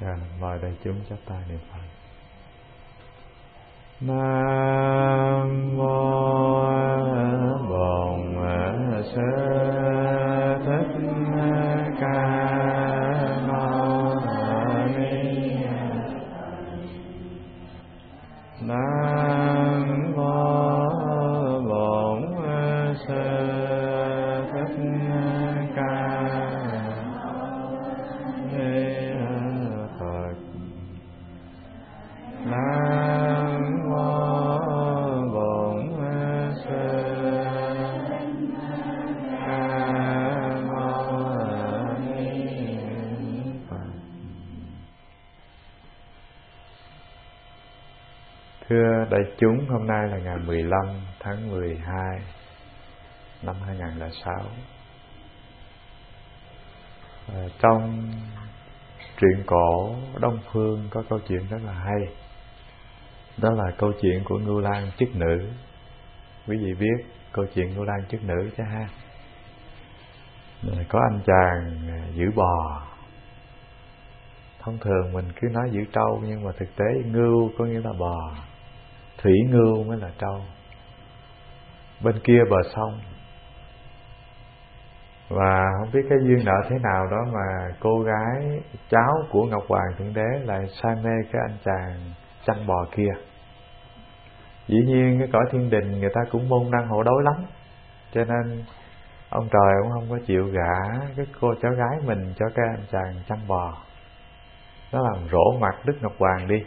Mời đại chúng chắp tay niệm Phật. Nam mô Bổn Sư Thích Ca Mâu Ni. Nam mô Bổn Sư Thích Ca Ni Phật. Nam mô Bổn Sư Ca Mâu Ni Phật. Thưa đại chúng, hôm nay là ngày 15 tháng 12 năm 2006. Trong truyện cổ Đông Phương có câu chuyện rất là hay. Đó là câu chuyện của Ngưu Lang chức nữ. Quý vị biết câu chuyện Ngưu Lang chức nữ chứ ha? Có anh chàng giữ bò. Thông thường mình cứ nói giữ trâu, nhưng mà thực tế ngưu có nghĩa là bò, thủy ngưu mới là trâu. Bên kia bờ sông, và không biết cái duyên nợ thế nào đó mà cô gái cháu của Ngọc Hoàng Thượng Đế lại say mê cái anh chàng chăn bò kia. Dĩ nhiên cái cõi thiên đình người ta cũng môn đăng hộ đối lắm, cho nên ông trời cũng không có chịu gả cái cô cháu gái mình cho cái anh chàng chăn bò. Nó làm rỗ mặt Đức Ngọc Hoàng đi,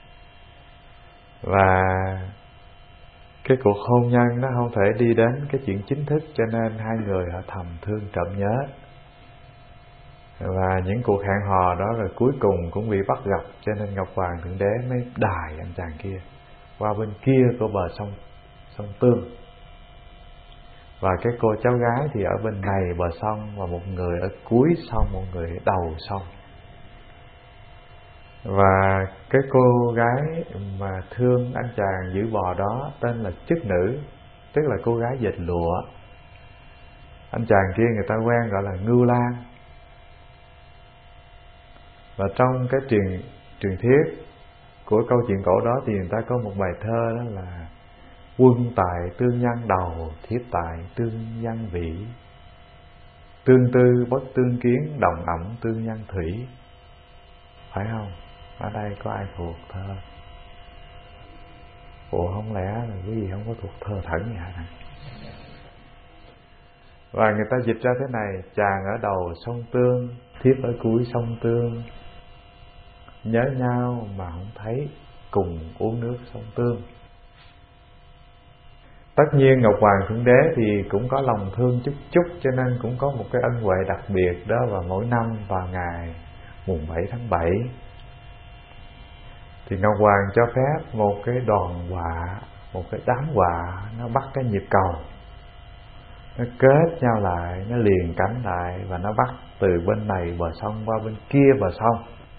và cái cuộc hôn nhân nó không thể đi đến cái chuyện chính thức, cho nên hai người họ thầm thương trộm nhớ. Và những cuộc hẹn hò đó rồi cuối cùng cũng bị bắt gặp, cho nên Ngọc Hoàng Thượng Đế mới đài anh chàng kia qua bên kia của bờ sông Tương. Và cái cô cháu gái thì ở bên này bờ sông, và một người ở cuối sông, một người ở đầu sông. Và cái cô gái mà thương anh chàng giữ bò đó tên là chức nữ, tức là cô gái dệt lụa. Anh chàng kia người ta quen gọi là Ngưu Lang. Và trong cái truyền thuyết của câu chuyện cổ đó thì người ta có một bài thơ, đó là: quân tại tương nhân đầu, thiếp tại tương nhân vĩ, tương tư bất tương kiến, đồng ẩm tương nhân thủy. Phải không? Ở đây có ai thuộc thơ? Ủa không lẽ là quý vị không có thuộc thơ Thẩn vậy hả? Và người ta dịch ra thế này: chàng ở đầu sông Tương, thiếp ở cuối sông Tương, nhớ nhau mà không thấy, cùng uống nước sông Tương. Tất nhiên Ngọc Hoàng Thượng Đế thì cũng có lòng thương chút chút, cho nên cũng có một cái ân huệ đặc biệt. Đó vào mỗi năm vào ngày mùng 7 tháng 7 thì Ngọc Hoàng cho phép một cái đoàn quạ, một cái đám quạ nó bắt cái nhịp cầu, nó kết nhau lại, nó liền cánh lại, và nó bắt từ bên này bờ sông qua bên kia bờ sông.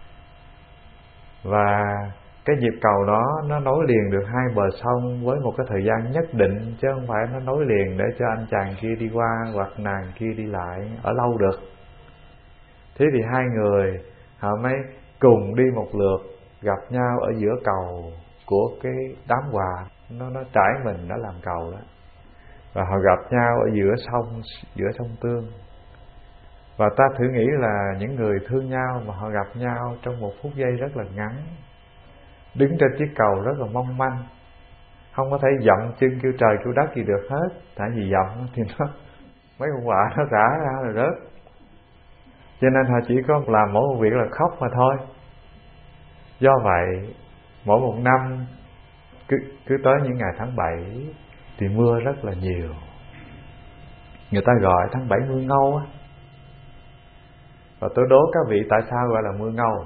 Và cái nhịp cầu đó nó nối liền được hai bờ sông với một cái thời gian nhất định, chứ không phải nó nối liền để cho anh chàng kia đi qua hoặc nàng kia đi lại ở lâu được. Thế thì hai người họ mới cùng đi một lượt, gặp nhau ở giữa cầu của cái đám quạ, nó trải mình, nó làm cầu đó. Và họ gặp nhau ở giữa sông Tương. Và ta thử nghĩ là những người thương nhau mà họ gặp nhau trong một phút giây rất là ngắn, đứng trên chiếc cầu rất là mong manh, không có thể dậm chân kêu trời kêu đất gì được hết. Tại vì dậm thì mấy con quạ nó rã ra rồi rớt. Cho nên họ chỉ có làm mỗi một việc là khóc mà thôi. Do vậy mỗi một năm cứ tới những ngày tháng 7 thì mưa rất là nhiều. Người ta gọi tháng 7 mưa ngâu á. Và tôi đố các vị tại sao gọi là mưa ngâu.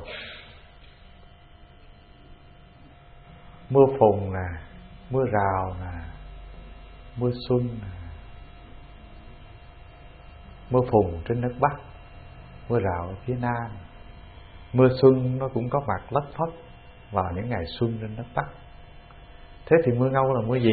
Mưa phùn nè, mưa rào nè, mưa xuân nè. Mưa phùn trên đất Bắc, mưa rào ở phía Nam. Mưa xuân nó cũng có mặt lất phất vào những ngày xuân trên đất Bắc. Thế thì mưa ngâu là mưa gì?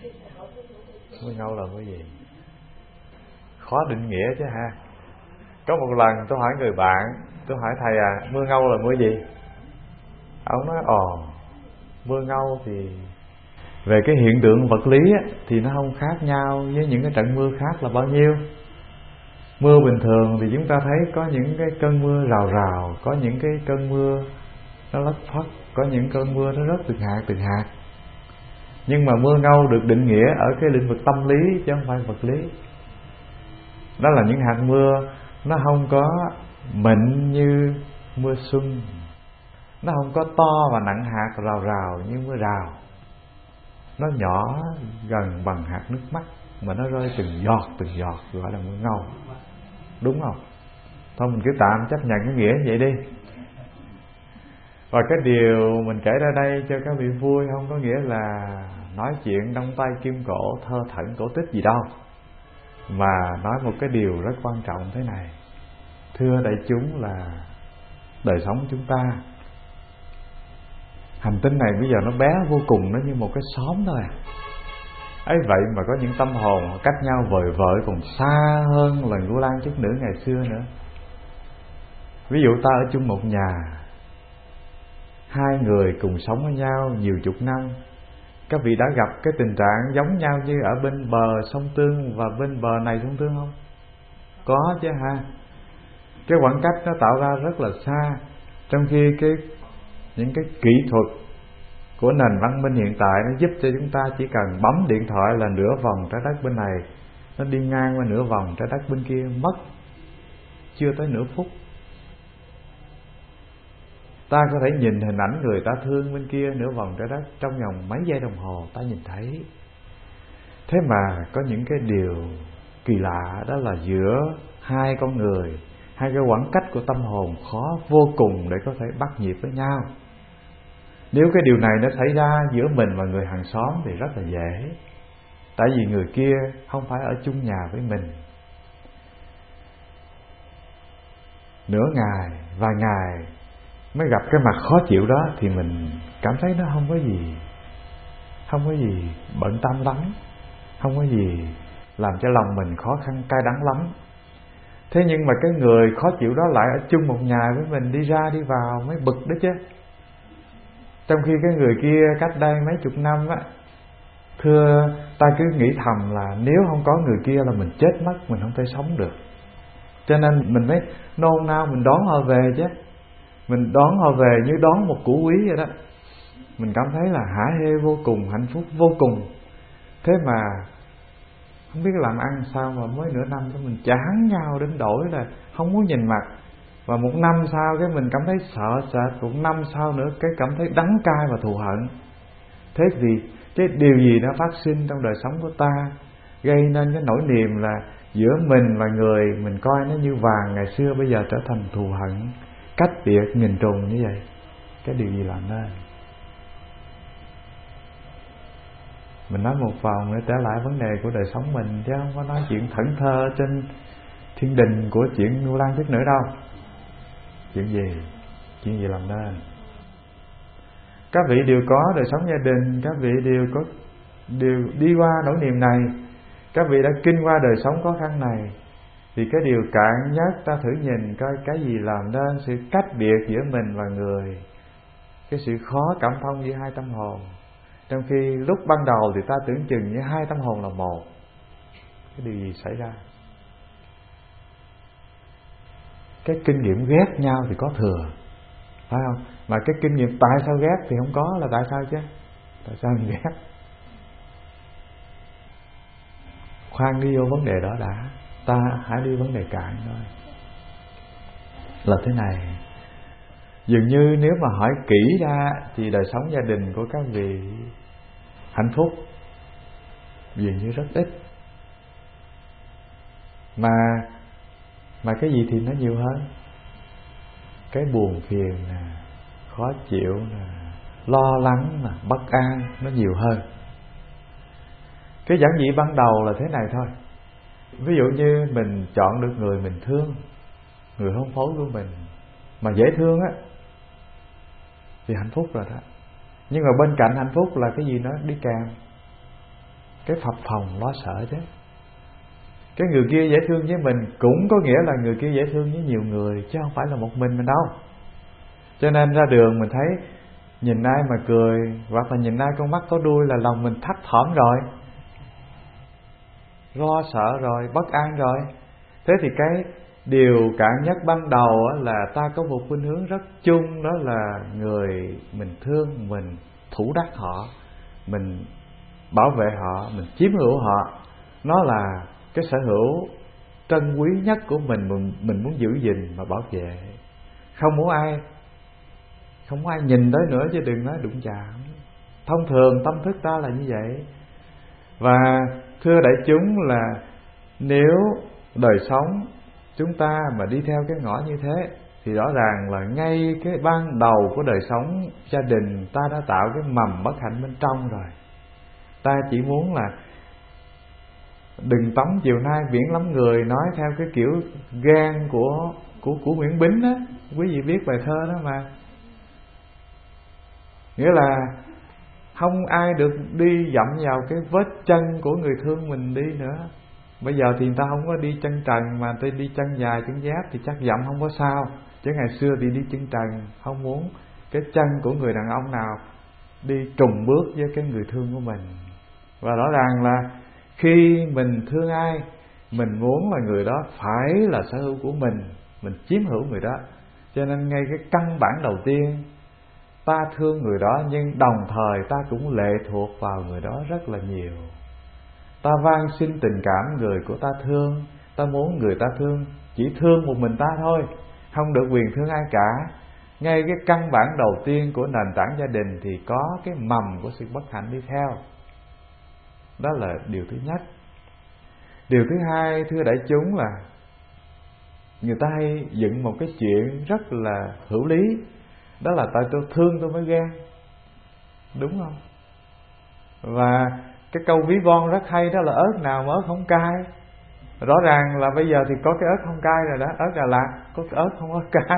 Mưa ngâu là mưa gì? Khó định nghĩa chứ ha. Có một lần tôi hỏi người bạn, tôi hỏi thầy mưa ngâu là mưa gì? Ông nói mưa ngâu thì về cái hiện tượng vật lý thì nó không khác nhau với những cái trận mưa khác là bao nhiêu. Mưa bình thường thì chúng ta thấy có những cái cơn mưa rào rào, có những cái cơn mưa nó lất phất, có những cơn mưa nó rớt từng hạt. Nhưng mà mưa ngâu được định nghĩa ở cái lĩnh vực tâm lý chứ không phải vật lý. Đó là những hạt mưa nó không có mịn như mưa xuân, nó không có to và nặng hạt rào rào như mưa rào. Nó nhỏ gần bằng hạt nước mắt mà nó rơi từng giọt gọi là mưa ngâu. Đúng không? Thôi mình cứ tạm chấp nhận cái nghĩa vậy đi. Và cái điều mình kể ra đây cho các vị vui không có nghĩa là nói chuyện đông tay kim cổ thơ thẩn cổ tích gì đâu, mà nói một cái điều rất quan trọng thế này. Thưa đại chúng, là đời sống chúng ta, hành tinh này bây giờ nó bé vô cùng, nó như một cái xóm thôi ấy vậy mà có những tâm hồn cách nhau vời vợi còn xa hơn là Ngũ Lang Chức Nữ ngày xưa nữa. Ví dụ ta ở chung một nhà, hai người cùng sống với nhau nhiều chục năm, các vị đã gặp cái tình trạng giống nhau như ở bên bờ sông Tương và bên bờ này sông Tương không? Có chứ ha. Cái khoảng cách nó tạo ra rất là xa, trong khi những cái kỹ thuật của nền văn minh hiện tại nó giúp cho chúng ta chỉ cần bấm điện thoại là nửa vòng trái đất bên này nó đi ngang qua nửa vòng trái đất bên kia, mất chưa tới nửa phút. Ta có thể nhìn hình ảnh người ta thương bên kia nửa vòng trái đất trong vòng mấy giây đồng hồ ta nhìn thấy. Thế mà có những cái điều kỳ lạ, đó là giữa hai con người, hai cái khoảng cách của tâm hồn khó vô cùng để có thể bắt nhịp với nhau. Nếu cái điều này nó xảy ra giữa mình và người hàng xóm thì rất là dễ, tại vì người kia không phải ở chung nhà với mình. Nửa ngày, vài ngày mới gặp cái mặt khó chịu đó thì mình cảm thấy nó không có gì bận tâm lắm, không có gì làm cho lòng mình khó khăn cay đắng lắm. Thế nhưng mà cái người khó chịu đó lại ở chung một nhà với mình, đi ra đi vào mới bực đó chứ. Trong khi cái người kia cách đây mấy chục năm thưa ta cứ nghĩ thầm là nếu không có người kia là mình chết mất, mình không thể sống được. Cho nên mình mới nôn nao mình đón họ về chứ. Mình đón họ về như đón một củ quý vậy đó. Mình cảm thấy là hả hê vô cùng, hạnh phúc vô cùng. Thế mà không biết làm ăn sao mà mới nửa năm đó mình chán nhau đến đổi là không muốn nhìn mặt. Và một năm sau cái mình cảm thấy sợ sệt, một năm sau nữa cái cảm thấy đắng cay và thù hận. Thế thì cái điều gì đã phát sinh trong đời sống của ta gây nên cái nỗi niềm là giữa mình và người mình coi nó như vàng ngày xưa bây giờ trở thành thù hận, cách biệt nghìn trùng như vậy? Cái điều gì làm nên? Mình nói một vòng để trở lại vấn đề của đời sống mình, chứ không có nói chuyện thẫn thơ trên thiên đình của chuyện Ngũ Lang Chức Nữ đâu. Chuyện gì làm nên? Các vị đều có đời sống gia đình, các vị đều đi qua nỗi niềm này, các vị đã kinh qua đời sống khó khăn này, thì cái điều cạn nhất ta thử nhìn coi cái gì làm nên sự cách biệt giữa mình và người, cái sự khó cảm thông giữa hai tâm hồn, trong khi lúc ban đầu thì ta tưởng chừng như hai tâm hồn là một. Cái điều gì xảy ra? Cái kinh nghiệm ghét nhau thì có thừa, phải không? Mà cái kinh nghiệm tại sao ghét thì không có, là tại sao chứ? Tại sao mình ghét? Khoan đi vô vấn đề đó đã, ta hãy đi vấn đề cạn thôi. Là thế này, dường như nếu mà hỏi kỹ ra thì đời sống gia đình của các vị hạnh phúc dường như rất ít, mà cái gì thì nó nhiều hơn. Cái buồn phiền nè, khó chịu nè, lo lắng nè, bất an nó nhiều hơn. Cái giản dị ban đầu là thế này thôi. Ví dụ như mình chọn được người mình thương, người hôn phối của mình mà dễ thương á, thì hạnh phúc rồi đó. Nhưng mà bên cạnh hạnh phúc là cái gì nó đi kèm? Cái phập phồng lo sợ chứ. Cái người kia dễ thương với mình cũng có nghĩa là người kia dễ thương với nhiều người, chứ không phải là một mình đâu. Cho nên ra đường mình thấy nhìn ai mà cười, hoặc là nhìn ai con mắt có đuôi là lòng mình thấp thỏm rồi, lo sợ rồi, bất an rồi. Thế thì cái điều cạn nhất ban đầu là ta có một khuynh hướng rất chung, đó là người mình thương, mình thủ đắc họ, mình bảo vệ họ, mình chiếm hữu họ. Nó là cái sở hữu trân quý nhất của mình muốn giữ gìn và bảo vệ. Không muốn ai nhìn tới nữa, chứ đừng nói đụng chạm. Thông thường tâm thức ta là như vậy. Và thưa đại chúng, là nếu đời sống chúng ta mà đi theo cái ngõ như thế thì rõ ràng là ngay cái ban đầu của đời sống gia đình ta đã tạo cái mầm bất hạnh bên trong rồi. Ta chỉ muốn là đừng tắm chiều nay biển lắm người, nói theo cái kiểu gan của Nguyễn Bính á, quý vị biết bài thơ đó mà. Nghĩa là không ai được đi dậm vào cái vết chân của người thương mình đi nữa. Bây giờ thì người ta không có đi chân trần, mà người ta đi chân dài, chân dép thì chắc dậm không có sao. Chứ ngày xưa thì đi chân trần, không muốn cái chân của người đàn ông nào đi trùng bước với cái người thương của mình. Và rõ ràng là khi mình thương ai, mình muốn là người đó phải là sở hữu của mình chiếm hữu người đó. Cho nên ngay cái căn bản đầu tiên, ta thương người đó, nhưng đồng thời ta cũng lệ thuộc vào người đó rất là nhiều. Ta van xin tình cảm người của ta thương, ta muốn người ta thương, chỉ thương một mình ta thôi, không được quyền thương ai cả. Ngay cái căn bản đầu tiên của nền tảng gia đình thì có cái mầm của sự bất hạnh đi theo. Đó là điều thứ nhất. Điều thứ hai, thưa đại chúng, là người ta hay dựng một cái chuyện rất là hữu lý. Đó là tại tôi thương tôi mới ghen. Đúng không? Và cái câu ví von rất hay, đó là ớt nào mà ớt không cay. Rõ ràng là bây giờ thì có cái ớt không cay rồi đó, ớt Đà Lạt, có cái ớt không ớt cay.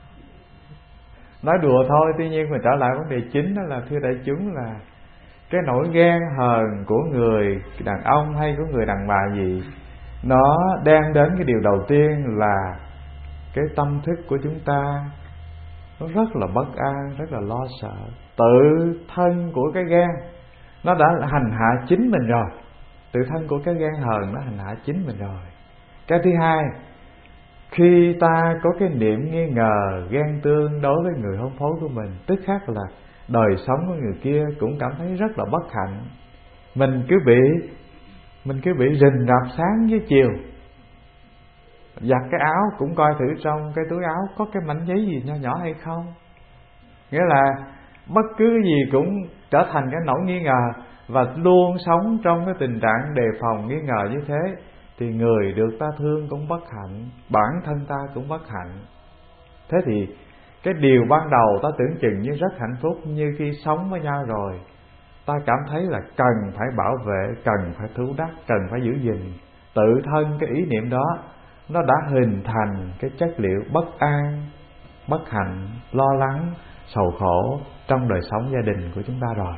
Nói đùa thôi, tuy nhiên mà trở lại vấn đề chính, đó là thưa đại chúng, là cái nỗi ghen hờn của người đàn ông hay của người đàn bà gì, nó đem đến cái điều đầu tiên là cái tâm thức của chúng ta nó rất là bất an, rất là lo sợ. Tự thân của cái ghen nó đã hành hạ chính mình rồi. Tự thân của cái ghen hờn nó hành hạ chính mình rồi. Cái thứ hai, khi ta có cái niệm nghi ngờ, ghen tương đối với người hôn phối của mình, tức khác là đời sống của người kia cũng cảm thấy rất là bất hạnh. Mình cứ bị rình rập sáng với chiều, giặt cái áo cũng coi thử trong cái túi áo có cái mảnh giấy gì nho nhỏ hay không. Nghĩa là bất cứ cái gì cũng trở thành cái nỗi nghi ngờ, và luôn sống trong cái tình trạng đề phòng nghi ngờ như thế thì người được ta thương cũng bất hạnh, bản thân ta cũng bất hạnh. Thế thì cái điều ban đầu ta tưởng chừng như rất hạnh phúc, như khi sống với nhau rồi ta cảm thấy là cần phải bảo vệ, cần phải thủ đắc, cần phải giữ gìn. Tự thân cái ý niệm đó nó đã hình thành cái chất liệu bất an, bất hạnh, lo lắng, sầu khổ trong đời sống gia đình của chúng ta rồi.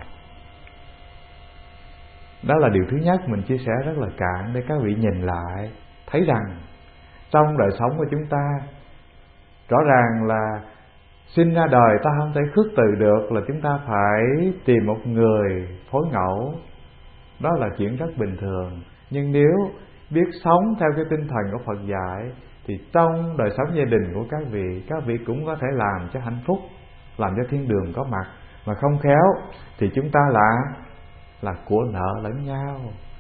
Đó là điều thứ nhất mình chia sẻ rất là cạn để các vị nhìn lại, thấy rằng trong đời sống của chúng ta rõ ràng là sinh ra đời ta không thể khước từ được là chúng ta phải tìm một người phối ngẫu. Đó là chuyện rất bình thường. Nhưng nếu biết sống theo cái tinh thần của Phật dạy thì trong đời sống gia đình của các vị cũng có thể làm cho hạnh phúc, làm cho thiên đường có mặt. Mà không khéo thì chúng ta là của nợ lẫn nhau,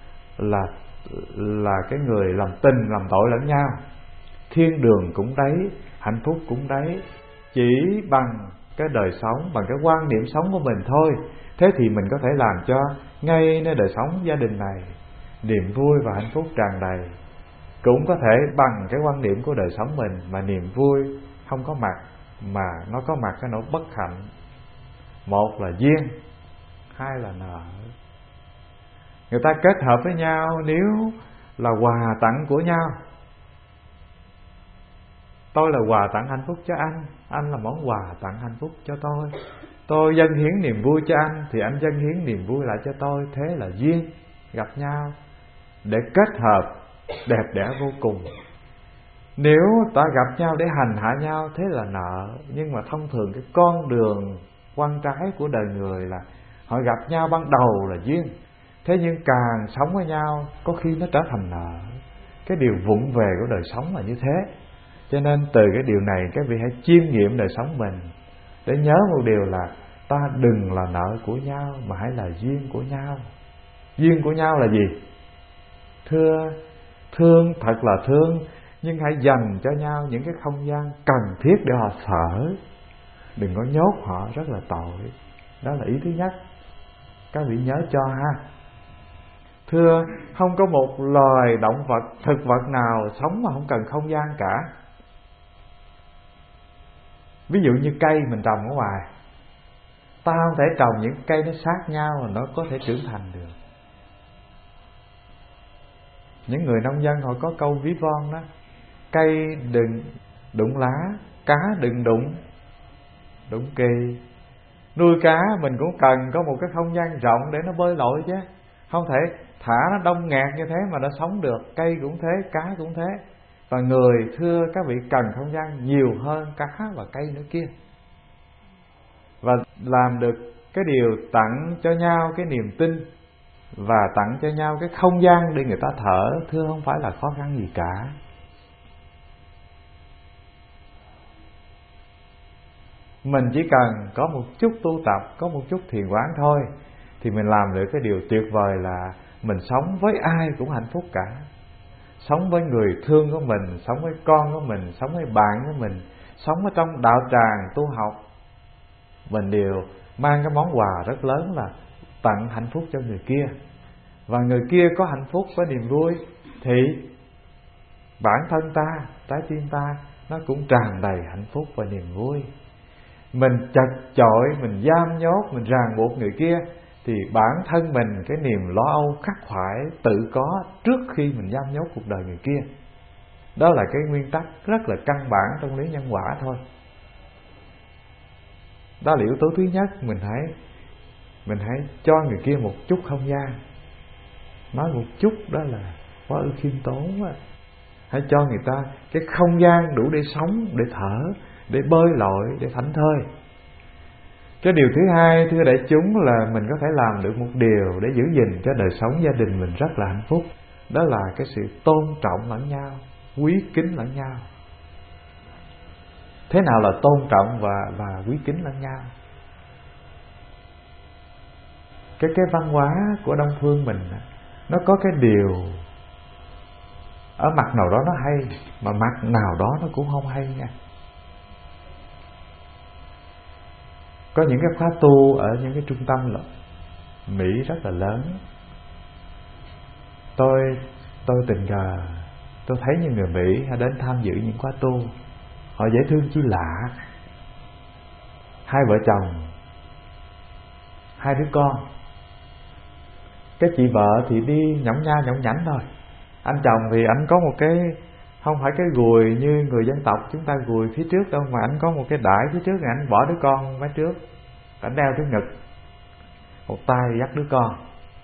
là cái người làm tình làm tội lẫn nhau. Thiên đường cũng đấy, hạnh phúc cũng đấy, chỉ bằng cái đời sống, bằng cái quan niệm sống của mình thôi. Thế thì mình có thể làm cho ngay nơi đời sống gia đình này niềm vui và hạnh phúc tràn đầy. Cũng có thể bằng cái quan điểm của đời sống mình mà niềm vui không có mặt, mà nó có mặt cái nỗi bất hạnh. Một là duyên, hai là nợ. Người ta kết hợp với nhau nếu là quà tặng của nhau. Tôi là quà tặng hạnh phúc cho anh là món quà tặng hạnh phúc cho tôi. Tôi dâng hiến niềm vui cho anh thì anh dâng hiến niềm vui lại cho tôi. Thế là duyên gặp nhau để kết hợp đẹp đẽ vô cùng. Nếu ta gặp nhau để hành hạ nhau, thế là nợ. Nhưng mà thông thường cái con đường quan trái của đời người là họ gặp nhau ban đầu là duyên, thế nhưng càng sống với nhau có khi nó trở thành nợ. Cái điều vụng về của đời sống là như thế. Cho nên từ cái điều này các vị hãy chiêm nghiệm đời sống mình, để nhớ một điều là ta đừng là nợ của nhau, mà hãy là duyên của nhau. Duyên của nhau là gì? Thương thật là thương, nhưng hãy dành cho nhau những cái không gian cần thiết để họ thở. Đừng có nhốt họ, rất là tội. Đó là ý thứ nhất, các vị nhớ cho ha. Thưa, không có một loài động vật, thực vật nào sống mà không cần không gian cả. Ví dụ như cây mình trồng ở ngoài, ta không thể trồng những cây nó sát nhau mà nó có thể trưởng thành được. Những người nông dân họ có câu ví von đó: cây đừng đụng lá, cá đừng đụng kỳ. Nuôi cá mình cũng cần có một cái không gian rộng để nó bơi lội chứ, không thể thả nó đông nghẹt như thế mà nó sống được. Cây cũng thế, cá cũng thế. Và người, thưa các vị, cần không gian nhiều hơn cá và cây nữa kia. Và làm được cái điều tặng cho nhau cái niềm tin và tặng cho nhau cái không gian để người ta thở, thưa không phải là khó khăn gì cả. Mình chỉ cần có một chút tu tập, có một chút thiền quán thôi, thì mình làm được cái điều tuyệt vời là mình sống với ai cũng hạnh phúc cả. Sống với người thương của mình, sống với con của mình, sống với bạn của mình, sống ở trong đạo tràng tu học, mình đều mang cái món quà rất lớn là tặng hạnh phúc cho người kia. Và người kia có hạnh phúc, có niềm vui, thì bản thân ta, trái tim ta nó cũng tràn đầy hạnh phúc và niềm vui. Mình chật chội, mình giam nhốt, mình ràng buộc người kia, thì bản thân mình cái niềm lo âu khắc khoải tự có trước khi mình giam nhốt cuộc đời người kia. Đó là cái nguyên tắc rất là căn bản trong lý nhân quả thôi. Đó là yếu tố thứ nhất. Mình hãy cho người kia một chút không gian. Nói một chút đó là quá ư khiêm tốn á. Hãy cho người ta cái không gian đủ để sống, để thở, để bơi lội, để thảnh thơi. Cái điều thứ hai, thưa đại chúng, là mình có thể làm được một điều để giữ gìn cho đời sống gia đình mình rất là hạnh phúc. Đó là cái sự tôn trọng lẫn nhau, quý kính lẫn nhau. Thế nào là tôn trọng và quý kính lẫn nhau? Cái văn hóa của Đông phương mình, nó có cái điều ở mặt nào đó nó hay, mà mặt nào đó nó cũng không hay nha. Có những cái khóa tu ở những cái trung tâm Mỹ rất là lớn. Tôi tình cờ tôi thấy những người Mỹ họ đến tham dự những khóa tu, họ dễ thương chi lạ. Hai vợ chồng, hai đứa con. Cái chị vợ thì đi nhõng nha nhõng nhảnh thôi. Anh chồng thì anh có một cái, không phải cái gùi như người dân tộc chúng ta gùi phía trước đâu, mà anh có một cái đãi phía trước, anh bỏ đứa con phía trước, anh đeo trước ngực, một tay dắt đứa con.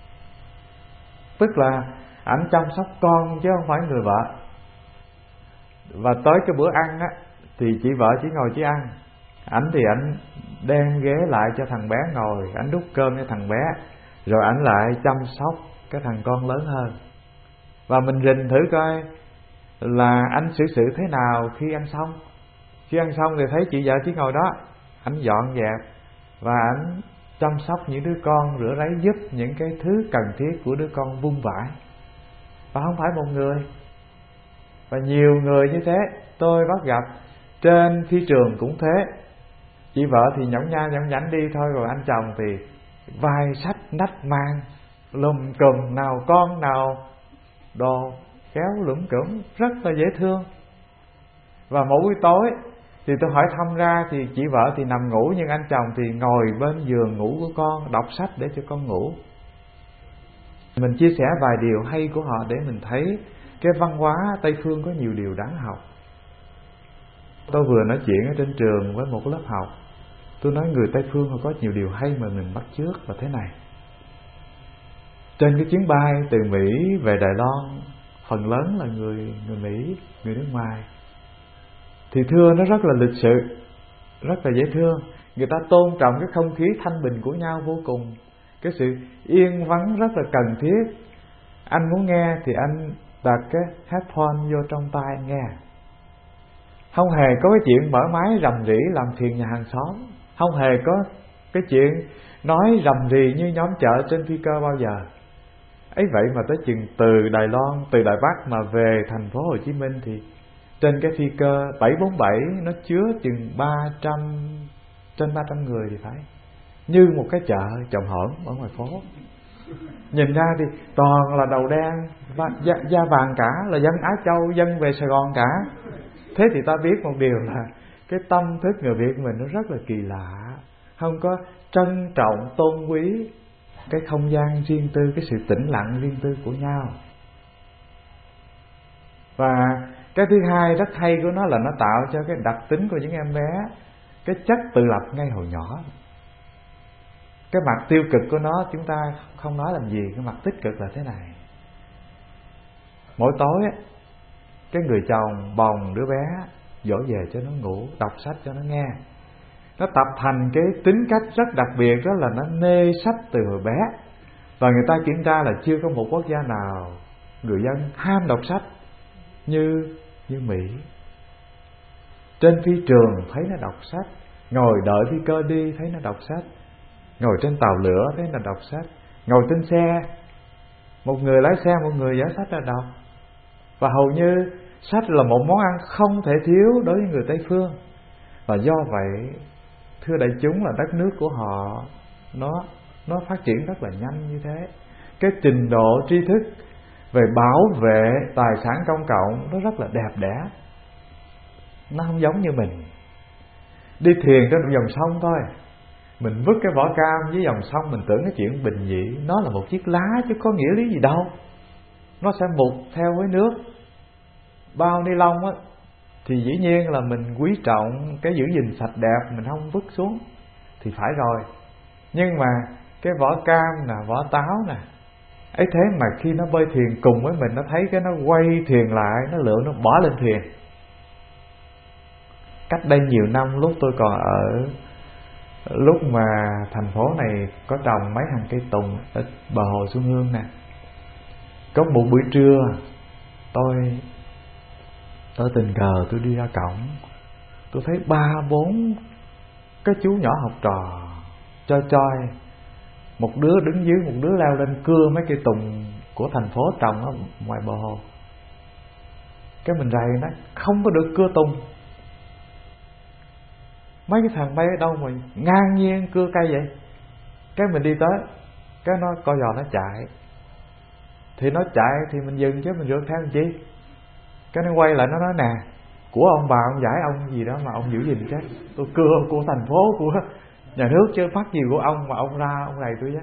Tức là anh chăm sóc con chứ không phải người vợ. Và tới cái bữa ăn á, thì chị vợ chỉ ngồi chỉ ăn, ảnh thì ảnh đem ghế lại cho thằng bé ngồi, ảnh đút cơm cho thằng bé, rồi ảnh lại chăm sóc cái thằng con lớn hơn. Và mình rình thử coi là anh xử sự thế nào khi ăn xong. Khi ăn xong thì thấy chị vợ chỉ ngồi đó, ảnh dọn dẹp và ảnh chăm sóc những đứa con, rửa ráy, giúp những cái thứ cần thiết của đứa con vung vãi. Và không phải một người, và nhiều người như thế tôi bắt gặp trên phi trường cũng thế. Chị vợ thì nhõng nha nhõng nhảnh đi thôi, rồi anh chồng thì vai sách nách mang lùm cùm, nào con nào đồ kéo lủm củm, rất là dễ thương. Và mỗi buổi tối thì tôi hỏi thăm ra thì chị vợ thì nằm ngủ, nhưng anh chồng thì ngồi bên giường ngủ của con, đọc sách để cho con ngủ. Mình chia sẻ vài điều hay của họ để mình thấy cái văn hóa Tây Phương có nhiều điều đáng học. Tôi vừa nói chuyện ở trên trường với một lớp học, tôi nói người Tây Phương họ có nhiều điều hay mà mình bắt chước là thế này. Trên cái chuyến bay từ Mỹ về Đài Loan phần lớn là người Mỹ, người nước ngoài. Thì thưa nó rất là lịch sự, rất là dễ thương. Người ta tôn trọng cái không khí thanh bình của nhau vô cùng. Cái sự yên vắng rất là cần thiết. Anh muốn nghe thì anh đặt cái headphone vô trong tai anh nghe. Không hề có cái chuyện mở máy rầm rĩ làm phiền nhà hàng xóm. Không hề có cái chuyện nói rầm rì như nhóm chợ trên phi cơ bao giờ. Ấy vậy mà tới chừng từ Đài Loan, từ Đài Bắc mà về thành phố Hồ Chí Minh thì trên cái phi cơ 747 nó chứa chừng 300 người thì phải. Như một cái chợ chồng hởm ở ngoài phố. Nhìn ra thì toàn là đầu đen, da vàng cả, là dân Á Châu, dân về Sài Gòn cả. Thế thì ta biết một điều là cái tâm thức người Việt mình nó rất là kỳ lạ. Không có trân trọng tôn quý cái không gian riêng tư, cái sự tĩnh lặng riêng tư của nhau. Và cái thứ hai rất hay của nó là nó tạo cho cái đặc tính của những em bé cái chất tự lập ngay hồi nhỏ. Cái mặt tiêu cực của nó chúng ta không nói làm gì. Cái mặt tích cực là thế này. Mỗi tối cái người chồng bồng đứa bé, dỗ về cho nó ngủ, đọc sách cho nó nghe. Nó tập thành cái tính cách rất đặc biệt, đó là nó nê sách từ hồi bé. Và người ta kiểm tra là chưa có một quốc gia nào người dân ham đọc sách như Mỹ. Trên phi trường thấy nó đọc sách, ngồi đợi phi cơ đi thấy nó đọc sách, ngồi trên tàu lửa thấy nó đọc sách, ngồi trên xe, một người lái xe, một người dở sách ra đọc. Và hầu như sách là một món ăn không thể thiếu đối với người Tây Phương. Và do vậy, thưa đại chúng, là đất nước của họ nó phát triển rất là nhanh như thế. Cái trình độ tri thức về bảo vệ tài sản công cộng nó rất là đẹp đẽ. Nó không giống như mình. Đi thuyền trên dòng sông thôi, mình vứt cái vỏ cam với dòng sông, mình tưởng cái chuyện bình dị. Nó là một chiếc lá chứ có nghĩa lý gì đâu. Nó sẽ mục theo với nước. Bao ni lông á thì dĩ nhiên là mình quý trọng cái giữ gìn sạch đẹp, mình không vứt xuống thì phải rồi. Nhưng mà cái vỏ cam nè, vỏ táo nè, ấy thế mà khi nó bơi thuyền cùng với mình, nó thấy cái nó quay thuyền lại, nó lượn, nó bỏ lên thuyền. Cách đây nhiều năm lúc tôi còn ở, lúc mà thành phố này có trồng mấy hàng cây tùng ở bờ hồ Xuân Hương nè, có một buổi trưa tôi tình cờ tôi đi ra cổng, tôi thấy 3-4 cái chú nhỏ học trò choi, một đứa đứng dưới, một đứa leo lên cưa mấy cây tùng của thành phố trồng ở ngoài bờ hồ. Cái mình rầy nó không có được cưa tùng. Mấy cái thằng bay ở đâu mà ngang nhiên cưa cây vậy? Cái mình đi tới, cái nó coi giò nó chạy. Thì nó chạy thì mình dừng chứ, mình rượt theo làm chi? Cái nó quay lại nó nói nè, của ông bà ông giải ông gì đó mà ông giữ gìn chứ. Tôi cưa của thành phố, của nhà nước chứ phát gì của ông mà ông ra ông này tôi chứ.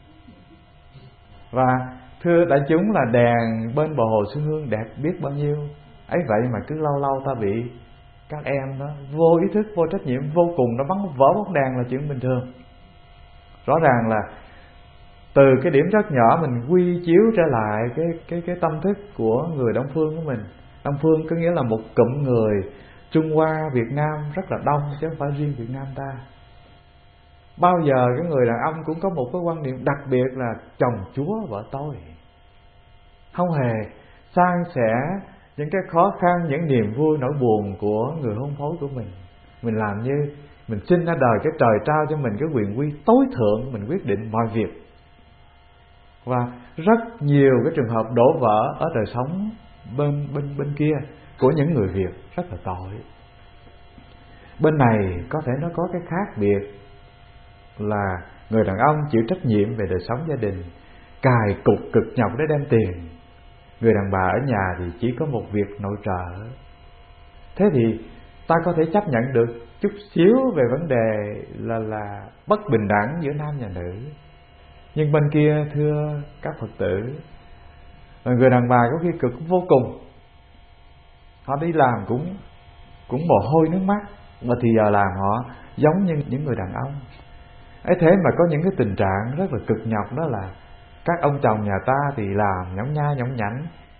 Và thưa đại chúng, là đèn bên bờ hồ Xuân Hương đẹp biết bao nhiêu. Ấy vậy mà cứ lâu lâu ta bị các em đó vô ý thức, vô trách nhiệm vô cùng, nó bắn vỡ bóng đèn là chuyện bình thường. Rõ ràng là từ cái điểm rất nhỏ mình quy chiếu trở lại cái tâm thức của người Đông Phương của mình. Đông Phương có nghĩa là một cụm người Trung Hoa, Việt Nam rất là đông, chứ không phải riêng Việt Nam ta. Bao giờ cái người đàn ông cũng có một cái quan niệm đặc biệt là chồng chúa vợ tôi, không hề san sẻ những cái khó khăn, những niềm vui nỗi buồn của người hôn phối của mình. Mình làm như mình sinh ra đời, cái trời trao cho mình cái quyền quy tối thượng, mình quyết định mọi việc. Và rất nhiều cái trường hợp đổ vỡ ở đời sống bên kia của những người Việt rất là tội. Bên này có thể nó có cái khác biệt là người đàn ông chịu trách nhiệm về đời sống gia đình, cài cục cực nhọc để đem tiền. Người đàn bà ở nhà thì chỉ có một việc nội trợ. Thế thì ta có thể chấp nhận được chút xíu về vấn đề là bất bình đẳng giữa nam và nữ. Nhưng bên kia thưa các Phật tử, người đàn bà có khi cực vô cùng. Họ đi làm cũng mồ hôi nước mắt, mà thì giờ làm họ giống như những người đàn ông. Ấy thế mà có những cái tình trạng rất là cực nhọc, đó là các ông chồng nhà ta thì làm nhõng nha nhõng nhảnh,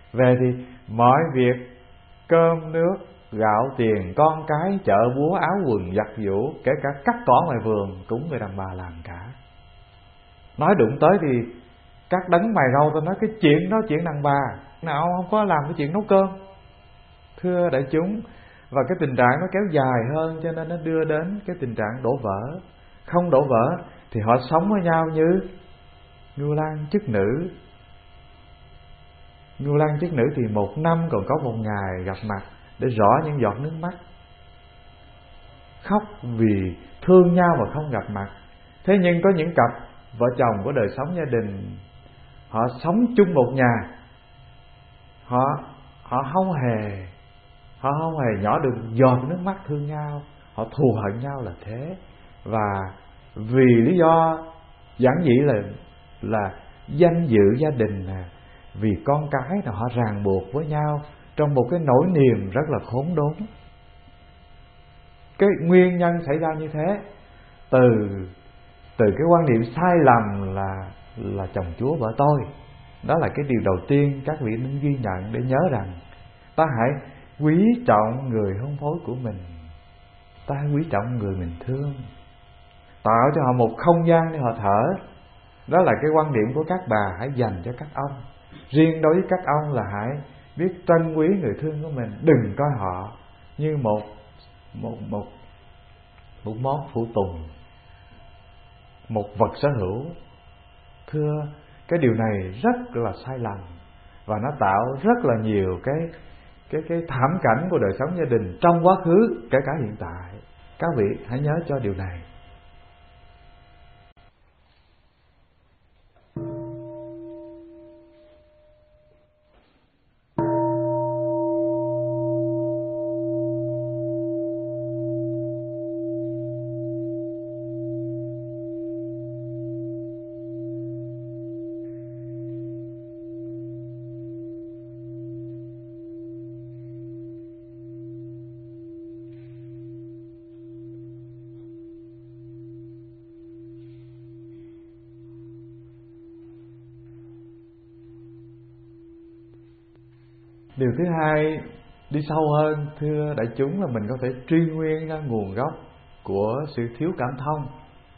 Về thì mọi việc cơm nước, gạo tiền, con cái, chợ búa, áo quần, giặt giũ, kể cả cắt cỏ ngoài vườn cũng người đàn bà làm cả. Nói đụng tới thì các đấng mày râu, tôi nói cái chuyện đó chuyện đàn bà nào không có làm cái chuyện nấu cơm. Thưa đại chúng, và cái tình trạng nó kéo dài hơn, cho nên nó đưa đến cái tình trạng đổ vỡ. Không đổ vỡ thì họ sống với nhau như Ngưu Lang chức nữ. Ngưu Lang chức nữ thì 1 năm còn có 1 ngày gặp mặt để rõ những giọt nước mắt, khóc vì thương nhau mà không gặp mặt. Thế nhưng có những cặp vợ chồng của đời sống gia đình, họ sống chung một nhà, họ không hề nhỏ được giọt nước mắt thương nhau, họ thù hận nhau là thế. Và vì lý do giản dị là danh dự gia đình nè, vì con cái là họ ràng buộc với nhau trong một cái nỗi niềm rất là khốn đốn. Cái nguyên nhân xảy ra như thế từ cái quan niệm sai lầm là chồng chúa vợ tôi. Đó là cái điều đầu tiên các vị nên ghi nhận, để nhớ rằng ta hãy quý trọng người hôn phối của mình, ta hãy quý trọng người mình thương, tạo cho họ một không gian để họ thở. Đó là cái quan điểm của các bà hãy dành cho các ông. Riêng đối với các ông là hãy biết trân quý người thương của mình, đừng coi họ như một món phụ tùng, một vật sở hữu. Thưa, cái điều này rất là sai lầm, và nó tạo rất là nhiều cái thảm cảnh của đời sống gia đình trong quá khứ, kể cả hiện tại. Các vị hãy nhớ cho điều này. Điều thứ hai, đi sâu hơn, thưa đại chúng, là mình có thể truy nguyên ra nguồn gốc của sự thiếu cảm thông.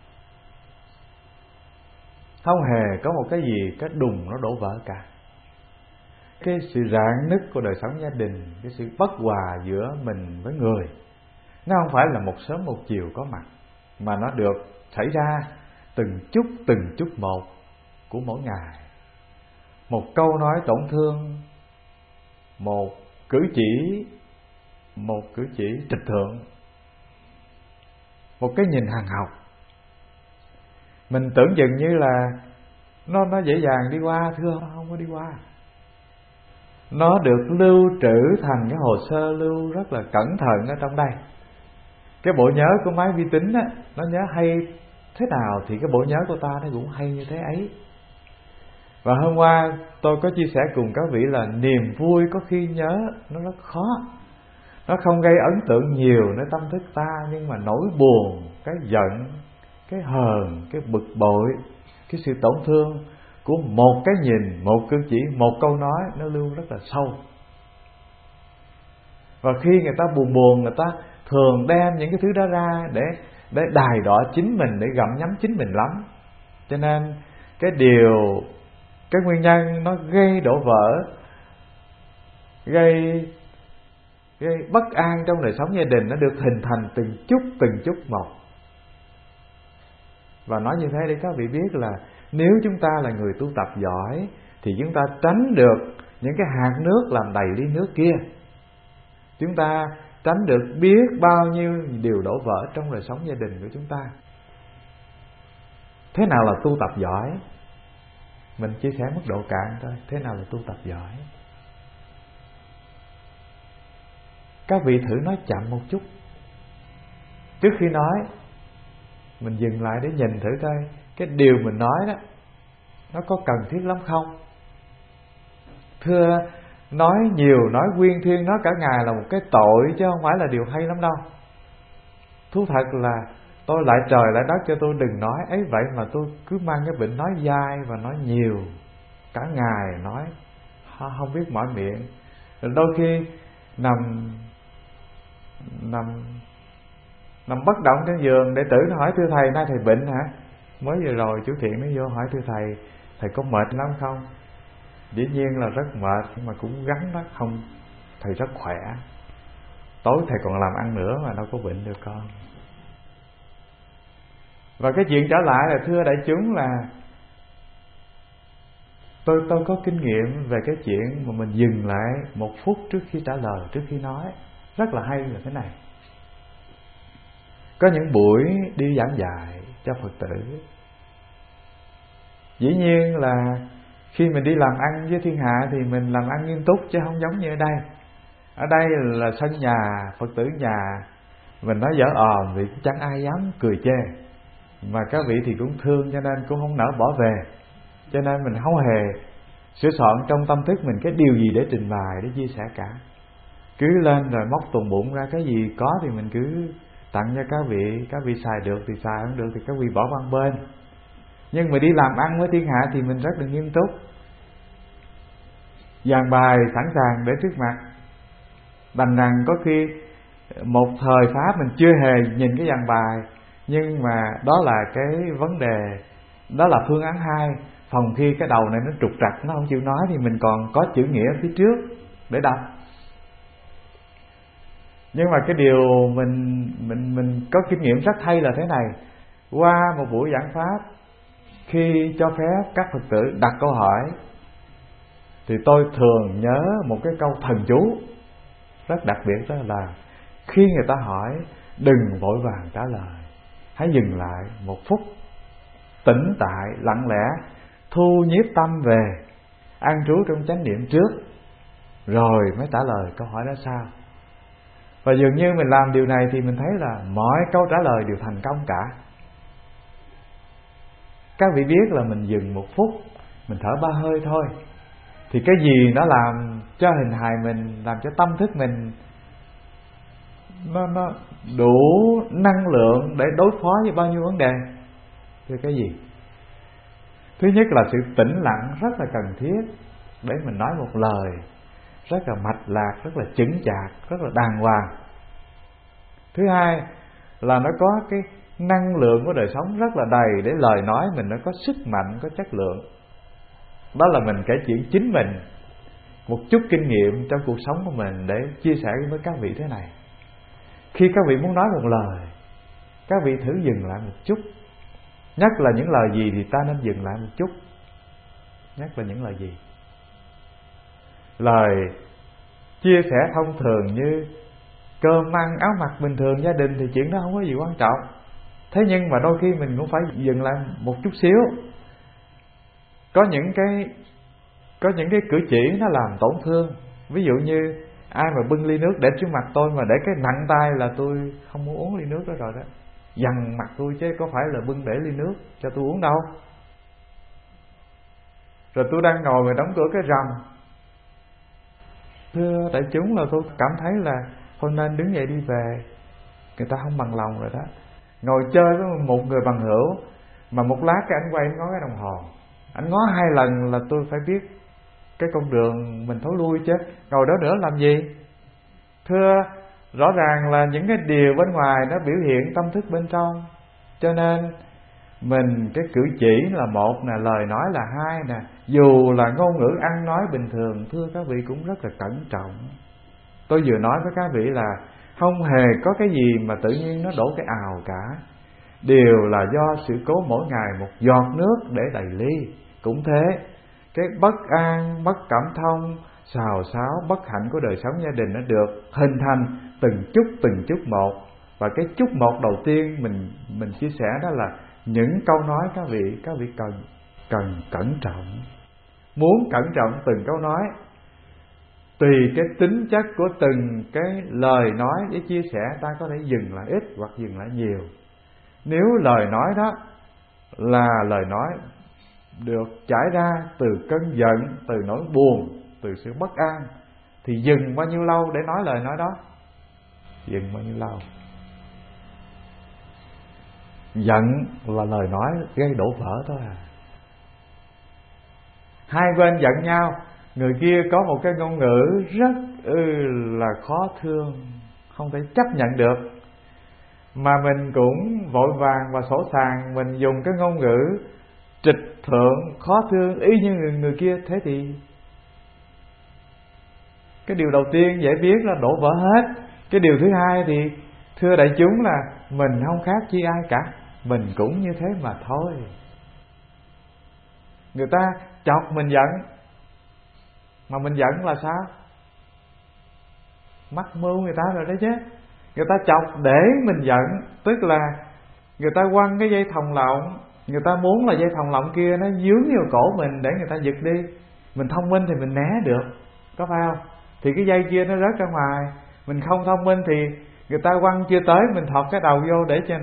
Không hề có một cái gì cái đùng nó đổ vỡ cả. Cái sự rạn nứt của đời sống gia đình, cái sự bất hòa giữa mình với người, nó không phải là một sớm một chiều có mặt, mà nó được xảy ra từng chút một của mỗi ngày. Một câu nói tổn thương, một cử chỉ trịch thượng, một cái nhìn hàng học, mình tưởng chừng như là nó dễ dàng đi qua. Thưa, nó không có đi qua. Nó được lưu trữ thành cái hồ sơ lưu rất là cẩn thận ở trong đây. Cái bộ nhớ của máy vi tính á, nó nhớ hay thế nào thì cái bộ nhớ của ta nó cũng hay như thế ấy. Và hôm qua tôi có chia sẻ cùng các vị là niềm vui có khi nhớ nó rất khó. Nó không gây ấn tượng nhiều nơi tâm thức ta, nhưng mà nỗi buồn, cái giận, cái hờn, cái bực bội, cái sự tổn thương của một cái nhìn, một cử chỉ, một câu nói, nó lưu rất là sâu. Và khi người ta buồn, người ta thường đem những cái thứ đó ra để đài đọa chính mình, để gặm nhấm chính mình lắm. Cho nên cái nguyên nhân nó gây đổ vỡ, gây bất an trong đời sống gia đình, nó được hình thành từng chút một. Và nói như thế để các vị biết là nếu chúng ta là người tu tập giỏi thì chúng ta tránh được những cái hạt nước làm đầy ly nước kia. Chúng ta tránh được biết bao nhiêu điều đổ vỡ trong đời sống gia đình của chúng ta. Thế nào là tu tập giỏi? Mình chia sẻ mức độ cạn thôi. Thế nào là tu tập giỏi? Các vị thử nói chậm một chút. Trước khi nói, mình dừng lại để nhìn thử coi cái điều mình nói đó, nó có cần thiết lắm không? Thưa, nói nhiều, nói quyên thuyên, nói cả ngày là một cái tội, chứ không phải là điều hay lắm đâu. Thú thật là tôi lại trời lại đất cho tôi đừng nói ấy vậy mà tôi cứ mang cái bệnh nói dai và nói nhiều, cả ngày nói không biết mở miệng. Đôi khi nằm bất động trên giường, đệ tử nó hỏi thưa thầy nay thầy bệnh hả? Mới vừa rồi chú Thiện nó vô hỏi thưa thầy có mệt lắm không? Dĩ nhiên là rất mệt, nhưng mà cũng gắng đó. Không, thầy rất khỏe. Tối thầy còn làm ăn nữa mà đâu có bệnh được con. Và cái chuyện trở lại là thưa đại chúng là tôi có kinh nghiệm về cái chuyện mà mình dừng lại 1 phút trước khi trả lời, trước khi nói. Rất là hay là thế này. Có những buổi đi giảng dạy cho Phật tử, dĩ nhiên là khi mình đi làm ăn với thiên hạ thì mình làm ăn nghiêm túc, chứ không giống như ở đây. Ở đây là sân nhà, Phật tử nhà, mình nói dở òm thì chẳng ai dám cười chê. Mà các vị thì cũng thương cho nên cũng không nỡ bỏ về. Cho nên mình không hề sửa soạn trong tâm thức mình cái điều gì để trình bày, để chia sẻ cả. Cứ lên rồi móc tùng bụng ra, cái gì có thì mình cứ tặng cho các vị xài được thì xài, không được thì các vị bỏ qua bên. Nhưng mà đi làm ăn với thiên hạ thì mình rất là nghiêm túc, dàn bài sẵn sàng để trước mặt. Đành rằng có khi một thời Pháp mình chưa hề nhìn cái dàn bài, nhưng mà đó là cái vấn đề, đó là phương án 2. Phòng khi cái đầu này nó trục trặc, nó không chịu nói thì mình còn có chữ nghĩa phía trước để đọc. Nhưng mà cái điều mình có kinh nghiệm rất hay là thế này. Qua một buổi giảng pháp, khi cho phép các Phật tử đặt câu hỏi thì tôi thường nhớ một cái câu thần chú rất đặc biệt, đó là khi người ta hỏi đừng vội vàng trả lời, hãy dừng lại 1 phút, tĩnh tại, lặng lẽ, thu nhiếp tâm về, an trú trong chánh niệm trước, rồi mới trả lời câu hỏi đó sao. Và dường như mình làm điều này thì mình thấy là mọi câu trả lời đều thành công cả. Các vị biết là mình dừng 1 phút, mình thở 3 hơi thôi, thì cái gì nó làm cho hình hài mình, làm cho tâm thức mình nó đủ năng lượng để đối phó với bao nhiêu vấn đề. Thì cái gì? Thứ nhất là sự tĩnh lặng rất là cần thiết để mình nói một lời rất là mạch lạc, rất là chững chạc, rất là đàng hoàng. Thứ hai là nó có cái năng lượng của đời sống rất là đầy, để lời nói mình nó có sức mạnh, có chất lượng. Đó là mình kể chuyện chính mình, một chút kinh nghiệm trong cuộc sống của mình để chia sẻ với các vị thế này. Khi các vị muốn nói một lời, các vị thử dừng lại một chút. Nhất là những lời gì thì ta nên dừng lại một chút. Nhất là những lời gì? Lời chia sẻ thông thường như cơm ăn áo mặc bình thường gia đình thì chuyện đó không có gì quan trọng. Thế nhưng mà đôi khi mình cũng phải dừng lại một chút xíu. Có những cái cử chỉ nó làm tổn thương. Ví dụ như ai mà bưng ly nước để trước mặt tôi mà để cái nặng tay là tôi không muốn uống ly nước đó rồi đó. Dằn mặt tôi chứ có phải là bưng để ly nước cho tôi uống đâu. Rồi tôi đang ngồi mà đóng cửa cái rầm. Thưa đại chúng, là tôi cảm thấy là thôi nên đứng dậy đi về. Người ta không bằng lòng rồi đó. Ngồi chơi với một người bằng hữu mà một lát cái anh quay anh ngó cái đồng hồ, anh ngó 2 lần là tôi phải biết cái con đường mình thối lui chứ. Ngồi đó nữa làm gì? Thưa, rõ ràng là những cái điều bên ngoài nó biểu hiện tâm thức bên trong. Cho nên mình cái cử chỉ là một nè, lời nói là 2 nè. Dù là ngôn ngữ ăn nói bình thường, thưa các vị cũng rất là cẩn trọng. Tôi vừa nói với các vị là không hề có cái gì mà tự nhiên nó đổ cái ào cả. Đều là do sự cố mỗi ngày một giọt nước để đầy ly. Cũng thế, cái bất an, bất cảm thông, xào xáo, bất hạnh của đời sống gia đình nó được hình thành từng chút một. Và cái chút một đầu tiên mình chia sẻ đó là những câu nói các vị cần cẩn trọng. Muốn cẩn trọng từng câu nói, tùy cái tính chất của từng cái lời nói để chia sẻ, ta có thể dừng lại ít hoặc dừng lại nhiều. Nếu lời nói đó là lời nói được trải ra từ cơn giận, từ nỗi buồn, từ sự bất an, thì dừng bao nhiêu lâu để nói lời nói đó? Dừng bao nhiêu lâu? Giận là lời nói gây đổ vỡ thôi à. Hai bên giận nhau, người kia có một cái ngôn ngữ rất là khó thương, không thể chấp nhận được, mà mình cũng vội vàng và sỗ sàng mình dùng cái ngôn ngữ trịch thượng khó thương y như người kia, thế thì cái điều đầu tiên dễ biết là đổ vỡ hết. Cái điều thứ hai thì thưa đại chúng là mình không khác chi ai cả, mình cũng như thế mà thôi. Người ta chọc mình giận, mà mình giận là sao? Mắc mưu người ta rồi đấy chứ. Người ta chọc để mình giận, tức là người ta quăng cái dây thòng lọng, người ta muốn là dây thòng lọng kia nó dướng vào cổ mình để người ta giật đi. Mình thông minh thì mình né được, có phải không? Thì cái dây kia nó rớt ra ngoài. Mình không thông minh thì người ta quăng chưa tới, mình thọt cái đầu vô để cho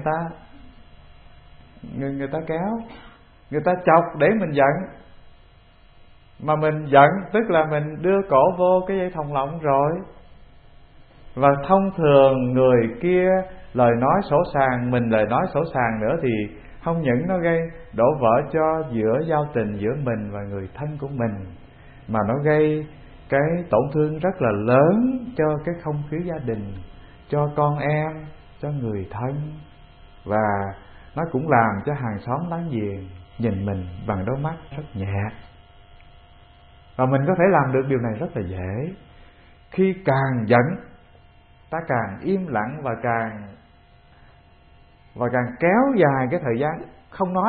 người ta kéo. Người ta chọc để mình giận, mà mình giận tức là mình đưa cổ vô cái dây thòng lọng rồi. Và thông thường người kia lời nói sỗ sàng, mình lời nói sỗ sàng nữa, thì không những nó gây đổ vỡ cho giữa giao tình giữa mình và người thân của mình, mà nó gây cái tổn thương rất là lớn cho cái không khí gia đình, cho con em, cho người thân. Và nó cũng làm cho hàng xóm láng giềng nhìn mình bằng đôi mắt rất nhẹ. Và mình có thể làm được điều này rất là dễ. Khi càng giận, ta càng im lặng và càng kéo dài cái thời gian không nói.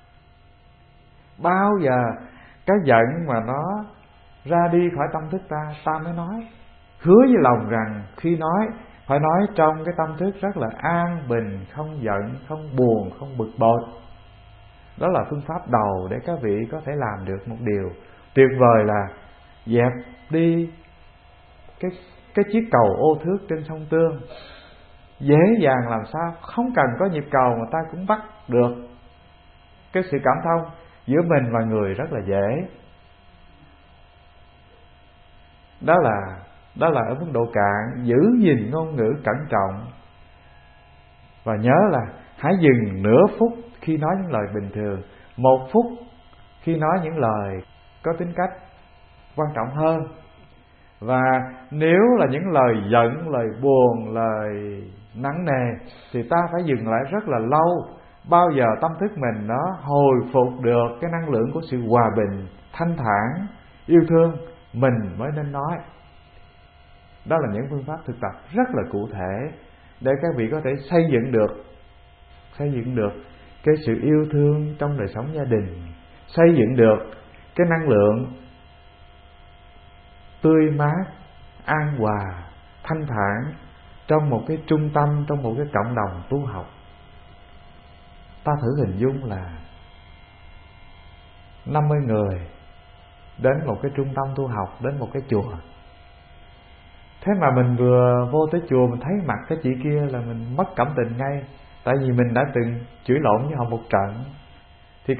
Bao giờ cái giận mà nó ra đi khỏi tâm thức ta mới nói. Hứa với lòng rằng khi nói phải nói trong cái tâm thức rất là an bình, không giận, không buồn, không bực bội. Đó là phương pháp đầu để các vị có thể làm được một điều tuyệt vời là dẹp đi cái chiếc cầu ô thước trên sông Tương. Dễ dàng làm sao, không cần có nhịp cầu mà ta cũng bắt được cái sự cảm thông giữa mình và người rất là dễ. Đó là ở mức độ cạn, giữ gìn ngôn ngữ cẩn trọng. Và nhớ là hãy dừng nửa phút khi nói những lời bình thường, 1 phút khi nói những lời có tính cách quan trọng hơn. Và nếu là những lời giận, lời buồn, lời nặng nề thì ta phải dừng lại rất là lâu. Bao giờ tâm thức mình nó hồi phục được cái năng lượng của sự hòa bình, thanh thản, yêu thương, mình mới nên nói. Đó là những phương pháp thực tập rất là cụ thể để các vị có thể xây dựng được cái sự yêu thương trong đời sống gia đình, xây dựng được cái năng lượng tươi mát, an hòa, thanh thản trong một cái trung tâm, trong một cái cộng đồng tu học. Ta thử hình dung là 50 người đến một cái trung tâm tu học, đến một cái chùa. Thế mà mình vừa vô tới chùa, mình thấy mặt cái chị kia là mình mất cảm tình ngay. Tại vì mình đã từng chửi lộn với họ một trận. Thì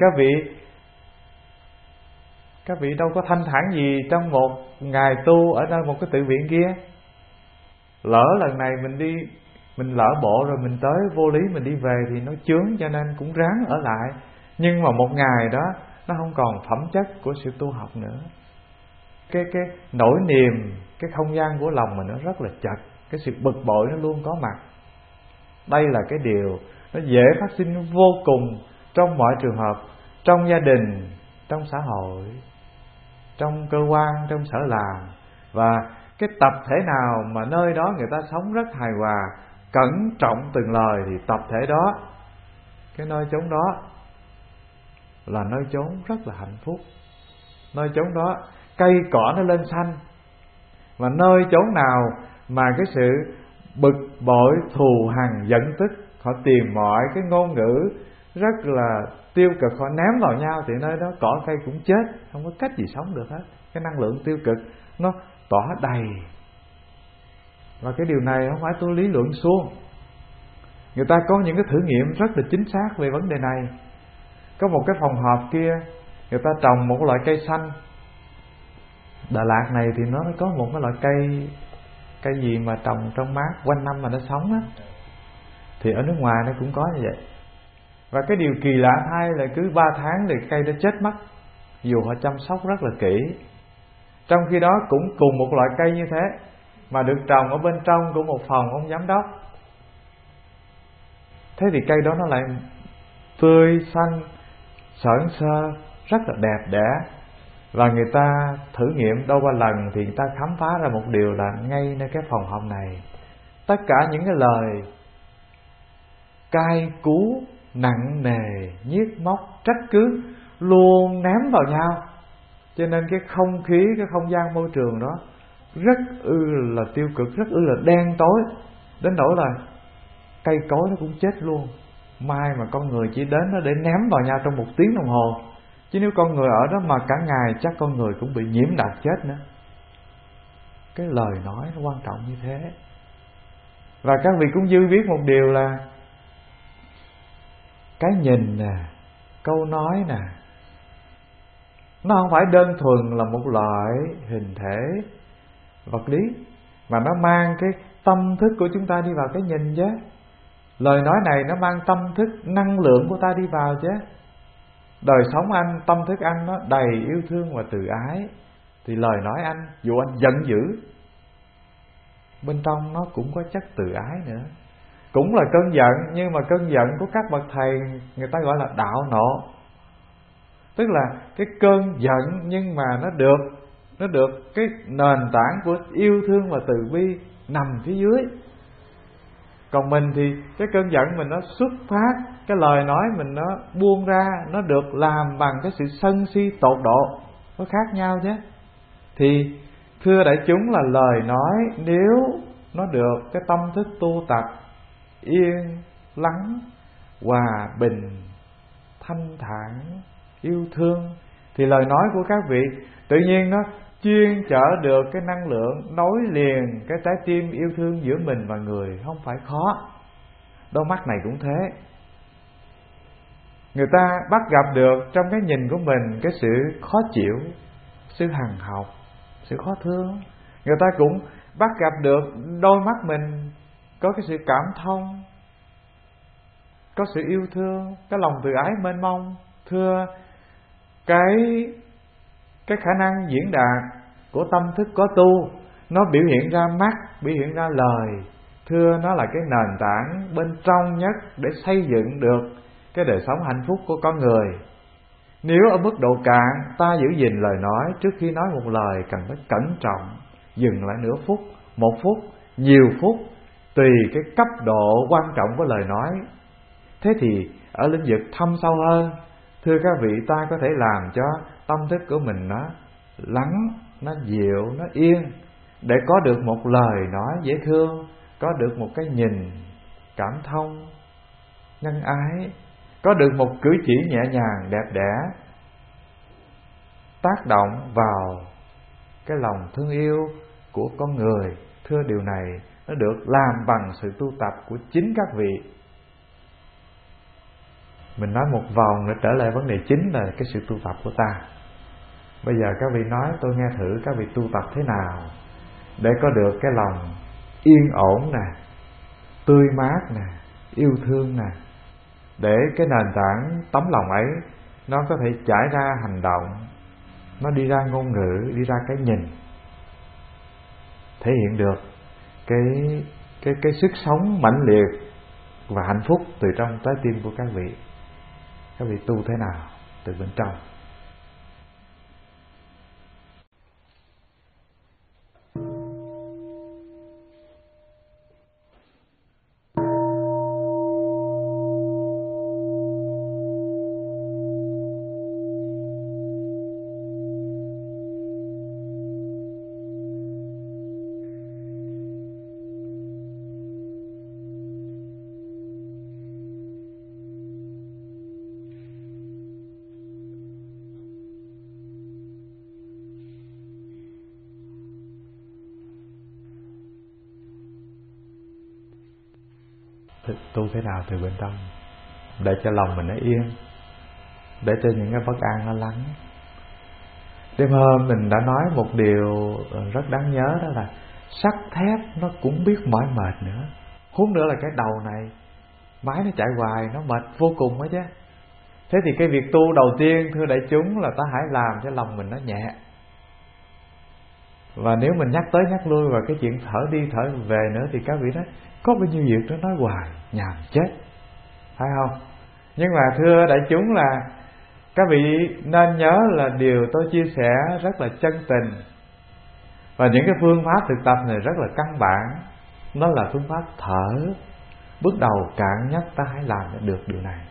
các vị đâu có thanh thản gì trong một ngày tu ở nơi một cái tự viện kia. Lỡ lần này mình lỡ bộ rồi mình tới vô lý mình đi về thì nó chướng, cho nên cũng ráng ở lại. Nhưng mà một ngày đó nó không còn phẩm chất của sự tu học nữa. Cái nỗi niềm, cái không gian của lòng mình nó rất là chật, cái sự bực bội nó luôn có mặt. Đây là cái điều nó dễ phát sinh vô cùng trong mọi trường hợp, trong gia đình, trong xã hội, trong cơ quan, trong sở làm. Và cái tập thể nào mà nơi đó người ta sống rất hài hòa, cẩn trọng từng lời, thì tập thể đó, cái nơi chốn đó là nơi chốn rất là hạnh phúc. Nơi chốn đó cây cỏ nó lên xanh. Và nơi chốn nào mà cái sự bực bội, thù hằn, giận tức, họ tìm mọi cái ngôn ngữ rất là tiêu cực, họ ném vào nhau, thì nơi đó cỏ cây cũng chết, không có cách gì sống được hết. Cái năng lượng tiêu cực nó tỏa đầy. Và cái điều này không phải tôi lý luận suông. Người ta có những cái thử nghiệm rất là chính xác về vấn đề này. Có một cái phòng họp kia, người ta trồng một loại cây xanh. Đà Lạt này thì nó có một cái loại cây gì mà trồng trong mát quanh năm mà nó sống á. Thì ở nước ngoài nó cũng có như vậy. Và cái điều kỳ lạ thay là cứ 3 tháng thì cây nó chết mất, dù họ chăm sóc rất là kỹ. Trong khi đó cũng cùng một loại cây như thế mà được trồng ở bên trong của một phòng ông giám đốc, thế thì cây đó nó lại tươi xanh sởn sơ, rất là đẹp đẽ. Và người ta thử nghiệm đôi ba lần thì người ta khám phá ra một điều là ngay nơi cái phòng họp này, tất cả những cái lời cay cú, nặng nề, nhiếc móc, trách cứ luôn ném vào nhau. Cho nên cái không khí, cái không gian môi trường đó rất là tiêu cực, rất là đen tối, đến nỗi là cây cối nó cũng chết luôn. Mai mà con người chỉ đến nó để ném vào nhau trong 1 tiếng đồng hồ, chứ nếu con người ở đó mà cả ngày chắc con người cũng bị nhiễm độc chết nữa. Cái lời nói nó quan trọng như thế. Và các vị cũng dư biết một điều là cái nhìn nè, câu nói nè, nó không phải đơn thuần là một loại hình thể vật lý, mà nó mang cái tâm thức của chúng ta đi vào cái nhìn chứ. Lời nói này nó mang tâm thức, năng lượng của ta đi vào chứ. Đời sống anh, tâm thức anh nó đầy yêu thương và từ ái, thì lời nói anh, dù anh giận dữ, bên trong nó cũng có chất từ ái nữa. Cũng là cơn giận, nhưng mà cơn giận của các bậc thầy người ta gọi là đạo nộ. Tức là cái cơn giận nhưng mà nó được cái nền tảng của yêu thương và từ bi nằm phía dưới. Còn mình thì cái cơn giận mình nó xuất phát, cái lời nói mình nó buông ra, nó được làm bằng cái sự sân si tột độ, nó khác nhau chứ. Thì thưa đại chúng là lời nói nếu nó được cái tâm thức tu tập yên lắng, hòa bình, thanh thản, yêu thương, thì lời nói của các vị tự nhiên nó chuyên chở được cái năng lượng nối liền cái trái tim yêu thương giữa mình và người, không phải khó. Đôi mắt này cũng thế, người ta bắt gặp được trong cái nhìn của mình cái sự khó chịu, sự hằn học, sự khó thương. Người ta cũng bắt gặp được đôi mắt mình có cái sự cảm thông, có sự yêu thương, cái lòng từ ái mênh mông. Thưa cái khả năng diễn đạt của tâm thức có tu, nó biểu hiện ra mắt, biểu hiện ra lời. Thưa nó là cái nền tảng bên trong nhất để xây dựng được cái đời sống hạnh phúc của con người. Nếu ở mức độ cạn, ta giữ gìn lời nói, trước khi nói một lời cần phải cẩn trọng, dừng lại nửa phút, 1 phút, nhiều phút, tùy cái cấp độ quan trọng của lời nói. Thế thì ở lĩnh vực thâm sâu hơn, thưa các vị, ta có thể làm cho tâm thức của mình nó lắng, nó dịu, nó yên, để có được một lời nói dễ thương, có được một cái nhìn cảm thông, nhân ái, có được một cử chỉ nhẹ nhàng đẹp đẽ, tác động vào cái lòng thương yêu của con người. Thưa điều này nó được làm bằng sự tu tập của chính các vị. Mình nói một vòng để trở lại vấn đề chính là cái sự tu tập của ta. Bây giờ các vị nói tôi nghe thử các vị tu tập thế nào để có được cái lòng yên ổn nè, tươi mát nè, yêu thương nè, để cái nền tảng tấm lòng ấy nó có thể trải ra hành động, nó đi ra ngôn ngữ, đi ra cái nhìn, thể hiện được cái sức sống mãnh liệt và hạnh phúc từ trong trái tim của các vị. Các vị tu thế nào từ bên trong? Tu thế nào từ bên trong để cho lòng mình nó yên, để cho những cái bất an nó lắng. Đêm hôm mình đã nói một điều rất đáng nhớ, đó là sắt thép nó cũng biết mỏi mệt nữa. Huống nữa là cái đầu này máy nó chạy hoài, nó mệt vô cùng đó chứ. Thế thì cái việc tu đầu tiên, thưa đại chúng, là ta hãy làm cho lòng mình nó nhẹ. Và nếu mình nhắc tới nhắc lui và cái chuyện thở đi thở về nữa thì các vị nói có bao nhiêu việc nó nói hoài nhàm chết, phải không? Nhưng mà thưa đại chúng là các vị nên nhớ là điều tôi chia sẻ rất là chân tình. Và những cái phương pháp thực tập này rất là căn bản. Nó là phương pháp thở. Bước đầu cạn nhất ta hãy làm được điều này.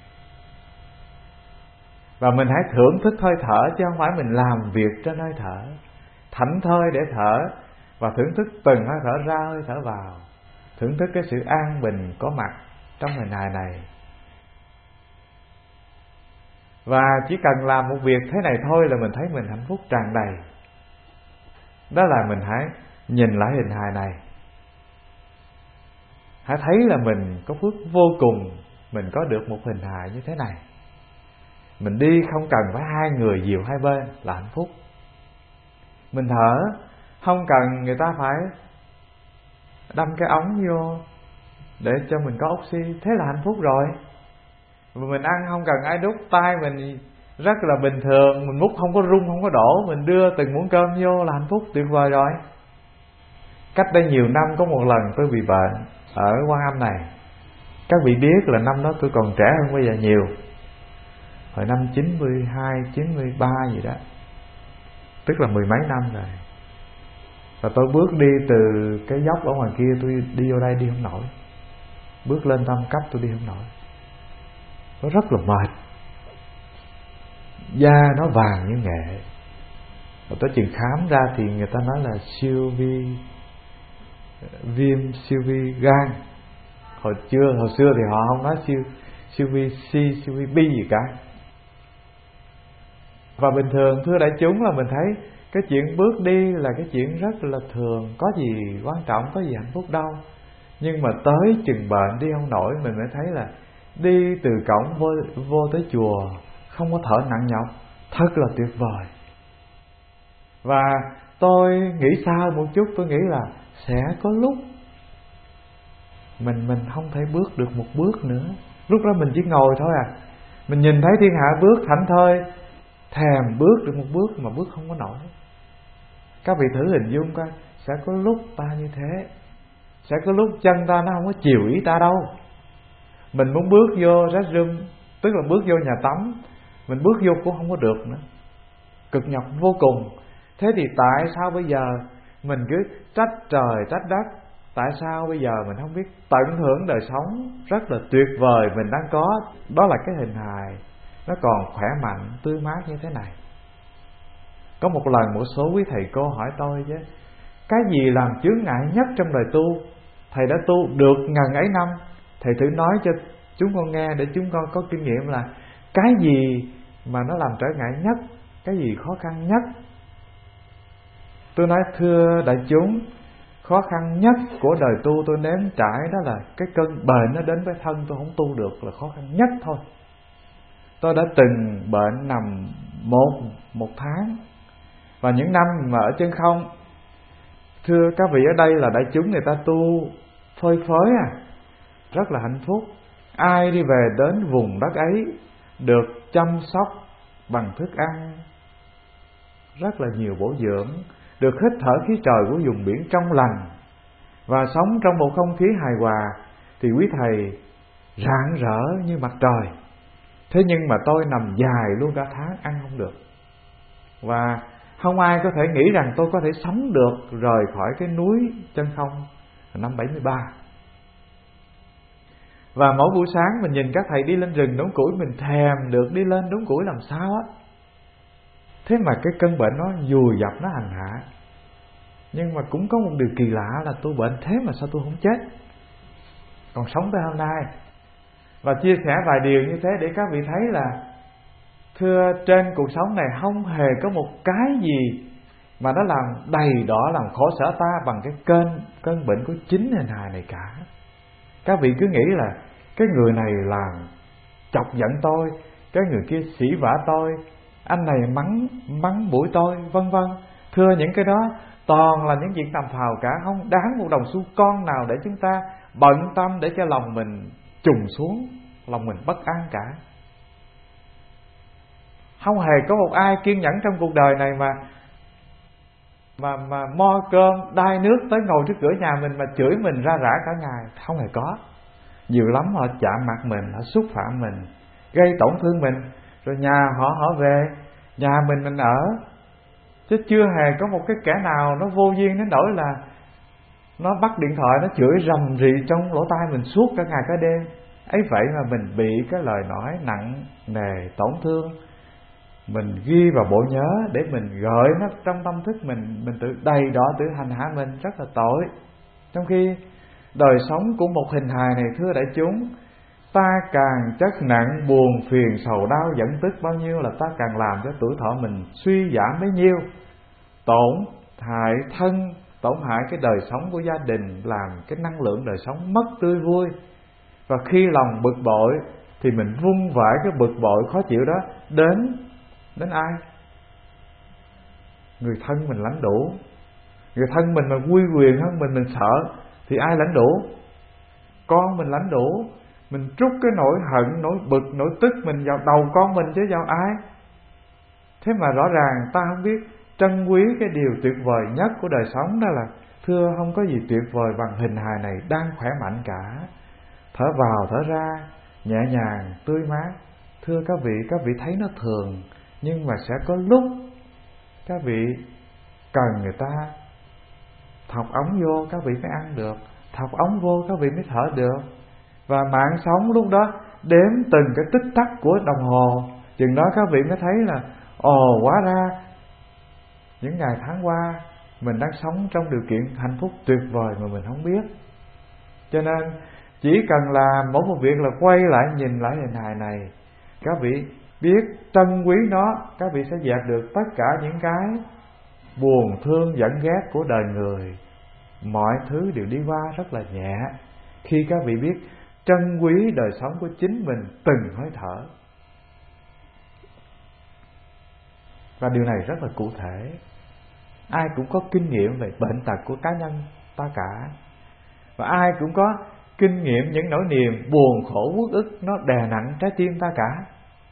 Và mình hãy thưởng thức hơi thở, chứ không phải mình làm việc trên hơi thở. Thảnh thơi để thở và thưởng thức từng hơi thở ra hơi thở vào. Thưởng thức cái sự an bình có mặt trong hình hài này. Và chỉ cần làm một việc thế này thôi là mình thấy mình hạnh phúc tràn đầy. Đó là mình hãy nhìn lại hình hài này, hãy thấy là mình có phước vô cùng. Mình có được một hình hài như thế này. Mình đi không cần phải hai người dìu hai bên là hạnh phúc. Mình thở không cần người ta phải đâm cái ống vô để cho mình có oxy, thế là hạnh phúc rồi. Và mình ăn không cần ai đút, tay mình rất là bình thường, mình múc không có rung không có đổ, mình đưa từng muỗng cơm vô là hạnh phúc tuyệt vời rồi. Cách đây nhiều năm có một lần tôi bị bệnh ở Quan Âm này. Các vị biết là năm đó tôi còn trẻ hơn bây giờ nhiều, hồi năm 92, 93 gì đó, tức là mười mấy năm rồi. Và tôi bước đi từ cái dốc ở ngoài kia, tôi đi vô đây đi không nổi. Bước lên tam cấp tôi đi không nổi. Nó rất là mệt, da nó vàng như nghệ. Và tới chừng khám ra thì người ta nói là viêm siêu vi gan. Hồi xưa thì họ không nói siêu vi C, siêu vi B gì cả. Và bình thường thưa đại chúng là mình thấy cái chuyện bước đi là cái chuyện rất là thường, có gì quan trọng, có gì hạnh phúc đâu. Nhưng mà tới chừng bệnh đi không nổi, mình mới thấy là đi từ cổng vô tới chùa không có thở nặng nhọc, thật là tuyệt vời. Và tôi nghĩ sao một chút, tôi nghĩ là sẽ có lúc mình không thể bước được một bước nữa. Lúc đó mình chỉ ngồi thôi à. Mình nhìn thấy thiên hạ bước thảnh thơi, thèm bước được một bước mà bước không có nổi. Các vị thử hình dung coi, sẽ có lúc ta như thế. Sẽ có lúc chân ta nó không có chiều ý ta đâu. Mình muốn bước vô restroom, tức là bước vô nhà tắm, mình bước vô cũng không có được nữa, cực nhọc vô cùng. Thế thì tại sao bây giờ mình cứ trách trời trách đất? Tại sao bây giờ mình không biết tận hưởng đời sống rất là tuyệt vời mình đang có? Đó là cái hình hài nó còn khỏe mạnh, tươi mát như thế này. Có một lần một số quý thầy cô hỏi tôi chứ, cái gì làm chướng ngại nhất trong đời tu? Thầy đã tu được ngần ấy năm, thầy thử nói cho chúng con nghe để chúng con có kinh nghiệm là cái gì mà nó làm trở ngại nhất, cái gì khó khăn nhất. Tôi nói thưa đại chúng, khó khăn nhất của đời tu tôi nếm trải đó là cái cơn bệnh nó đến với thân tôi không tu được là khó khăn nhất thôi. Tôi đã từng bệnh nằm một tháng. Và những năm mà ở chân không, thưa các vị ở đây là đại chúng người ta tu phơi phới rất là hạnh phúc. Ai đi về đến vùng đất ấy được chăm sóc bằng thức ăn rất là nhiều bổ dưỡng, được hít thở khí trời của vùng biển trong lành và sống trong một không khí hài hòa, thì quý thầy rạng rỡ như mặt trời. Thế nhưng mà tôi nằm dài luôn cả tháng ăn không được. Và không ai có thể nghĩ rằng tôi có thể sống được rời khỏi cái núi chân không năm 73. Và mỗi buổi sáng mình nhìn các thầy đi lên rừng đốn củi, mình thèm được đi lên đốn củi làm sao á. Thế mà cái cơn bệnh nó dùi dập, nó hành hạ. Nhưng mà cũng có một điều kỳ lạ là tôi bệnh thế mà sao tôi không chết, còn sống tới hôm nay. Và chia sẻ vài điều như thế để các vị thấy là thưa, trên cuộc sống này không hề có một cái gì mà nó làm đầy đọa, làm khổ sở ta bằng cái cơn bệnh của chính hình hài này cả. Các vị cứ nghĩ là cái người này làm chọc giận tôi, cái người kia sỉ vả tôi, anh này mắng bủi tôi, vân vân. Thưa, những cái đó toàn là những chuyện tầm phào cả, không đáng một đồng xu con nào để chúng ta bận tâm, để cho lòng mình trùng xuống, lòng mình bất an cả. Không hề có một ai kiên nhẫn trong cuộc đời này mà mà mo cơm đai nước tới ngồi trước cửa nhà mình mà chửi mình ra rã cả ngày. Không hề có. Nhiều lắm họ chạm mặt mình, họ xúc phạm mình, gây tổn thương mình, rồi nhà họ về nhà mình ở. Chứ chưa hề có một cái kẻ nào nó vô duyên đến nỗi là nó bắt điện thoại nó chửi rầm rì trong lỗ tai mình suốt cả ngày cả đêm. Ấy vậy mà mình bị cái lời nói nặng nề tổn thương, mình ghi vào bộ nhớ để mình gợi nó trong tâm thức mình tự đầy đọa, tự hành hạ mình, rất là tội. Trong khi đời sống của một hình hài này, thưa đại chúng, ta càng chất nặng buồn phiền sầu đau giận tức bao nhiêu là ta càng làm cho tuổi thọ mình suy giảm bấy nhiêu, tổn hại thân, tổn hại cái đời sống của gia đình, làm cái năng lượng đời sống mất tươi vui. Và khi lòng bực bội thì mình vung vãi cái bực bội khó chịu đó đến ai? Người thân mình lãnh đủ. Người thân mình mà uy quyền hơn mình sợ thì ai lãnh đủ? Con mình lãnh đủ. Mình trút cái nỗi hận, nỗi bực, nỗi tức mình vào đầu con mình chứ vào ai? Thế mà rõ ràng ta không biết trân quý cái điều tuyệt vời nhất của đời sống, đó là thưa không có gì tuyệt vời bằng hình hài này đang khỏe mạnh cả. Thở vào thở ra nhẹ nhàng tươi mát. Thưa các vị thấy nó thường, nhưng mà sẽ có lúc các vị cần người ta thọc ống vô các vị mới ăn được, thọc ống vô các vị mới thở được. Và mạng sống lúc đó đếm từng cái tích tắc của đồng hồ, chừng đó các vị mới thấy là hóa ra những ngày tháng qua mình đang sống trong điều kiện hạnh phúc tuyệt vời mà mình không biết. Cho nên chỉ cần làm mỗi một việc là quay lại nhìn lại hình hài này, các vị biết trân quý nó, các vị sẽ dẹp được tất cả những cái buồn thương giận ghét của đời người. Mọi thứ đều đi qua rất là nhẹ khi các vị biết trân quý đời sống của chính mình từng hơi thở. Và điều này rất là cụ thể. Ai cũng có kinh nghiệm về bệnh tật của cá nhân ta cả. Và ai cũng có kinh nghiệm những nỗi niềm buồn khổ uất ức nó đè nặng trái tim ta cả.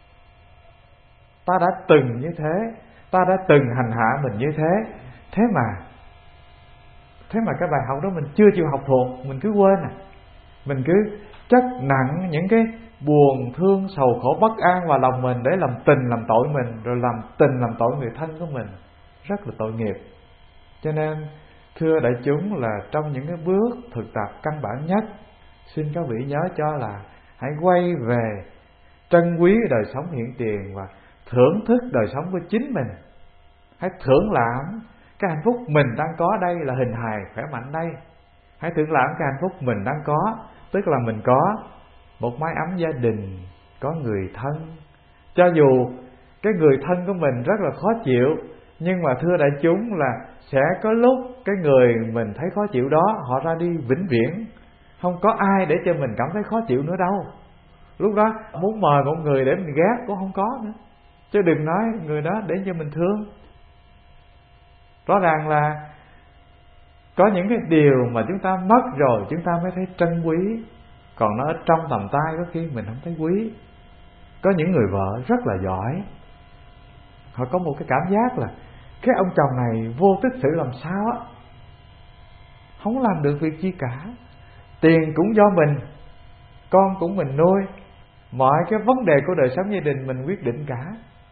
Ta đã từng như thế, ta đã từng hành hạ mình như thế. Thế mà cái bài học đó mình chưa chịu học thuộc, mình cứ quên mình cứ chất nặng những cái buồn thương sầu khổ bất an vào lòng mình để làm tình làm tội mình, rồi làm tình làm tội người thân của mình, rất là tội nghiệp. Cho nên thưa đại chúng là trong những cái bước thực tập căn bản nhất, xin các vị nhớ cho là hãy quay về trân quý đời sống hiện tiền và thưởng thức đời sống của chính mình. Hãy thưởng lãm cái hạnh phúc mình đang có đây là hình hài khỏe mạnh đây. Hãy thưởng lãm cái hạnh phúc mình đang có, tức là mình có một mái ấm gia đình, có người thân. Cho dù cái người thân của mình rất là khó chịu, nhưng mà thưa đại chúng là sẽ có lúc cái người mình thấy khó chịu đó họ ra đi vĩnh viễn, không có ai để cho mình cảm thấy khó chịu nữa đâu. Lúc đó muốn mời một người để mình ghét cũng không có nữa, chứ đừng nói người đó để cho mình thương. Rõ ràng là có những cái điều mà chúng ta mất rồi chúng ta mới thấy trân quý, còn nó ở trong tầm tay có khi mình không thấy quý. Có những người vợ rất là giỏi, họ có một cái cảm giác là cái ông chồng này vô tích sự làm sao á, không làm được việc chi cả, tiền cũng do mình, con cũng mình nuôi, mọi cái vấn đề của đời sống gia đình mình quyết định cả.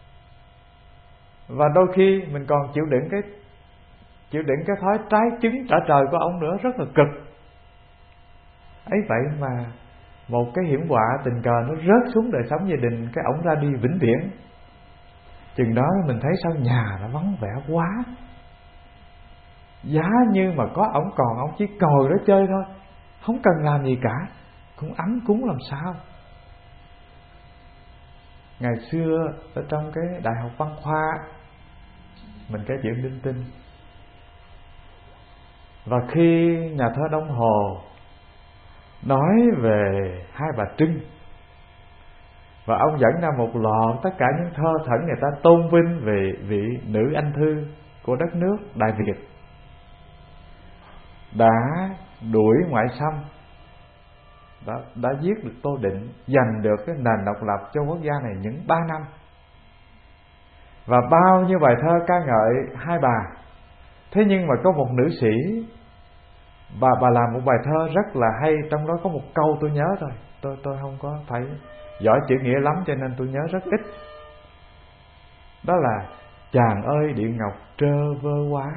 Và đôi khi mình còn chịu đựng cái thói trái trứng trả trời của ông nữa, rất là cực. Ấy vậy mà một cái hiểm họa tình cờ nó rớt xuống đời sống gia đình, cái ổng ra đi vĩnh viễn. Chừng đó mình thấy sao nhà nó vắng vẻ quá. Giá như mà có ổng còn, ổng chỉ ngồi đó chơi thôi, không cần làm gì cả, cũng ấm cúng làm sao. Ngày xưa ở trong cái đại học văn khoa, mình kể chuyện linh tinh. Và khi nhà thơ Đông Hồ nói về Hai Bà Trưng, và ông dẫn ra một loạt tất cả những thơ thẩn người ta tôn vinh về vị nữ anh thư của đất nước Đại Việt, đã đuổi ngoại xâm, đã giết được Tô Định, giành được cái nền độc lập cho quốc gia này những 3 năm. Và bao nhiêu bài thơ ca ngợi hai bà, Thế nhưng mà có một nữ sĩ, bà làm một bài thơ rất là hay, trong đó có một câu tôi nhớ thôi, tôi không có phải giỏi chữ nghĩa lắm cho nên tôi nhớ rất ít. Đó là: chàng ơi điện ngọc trơ vơ quá.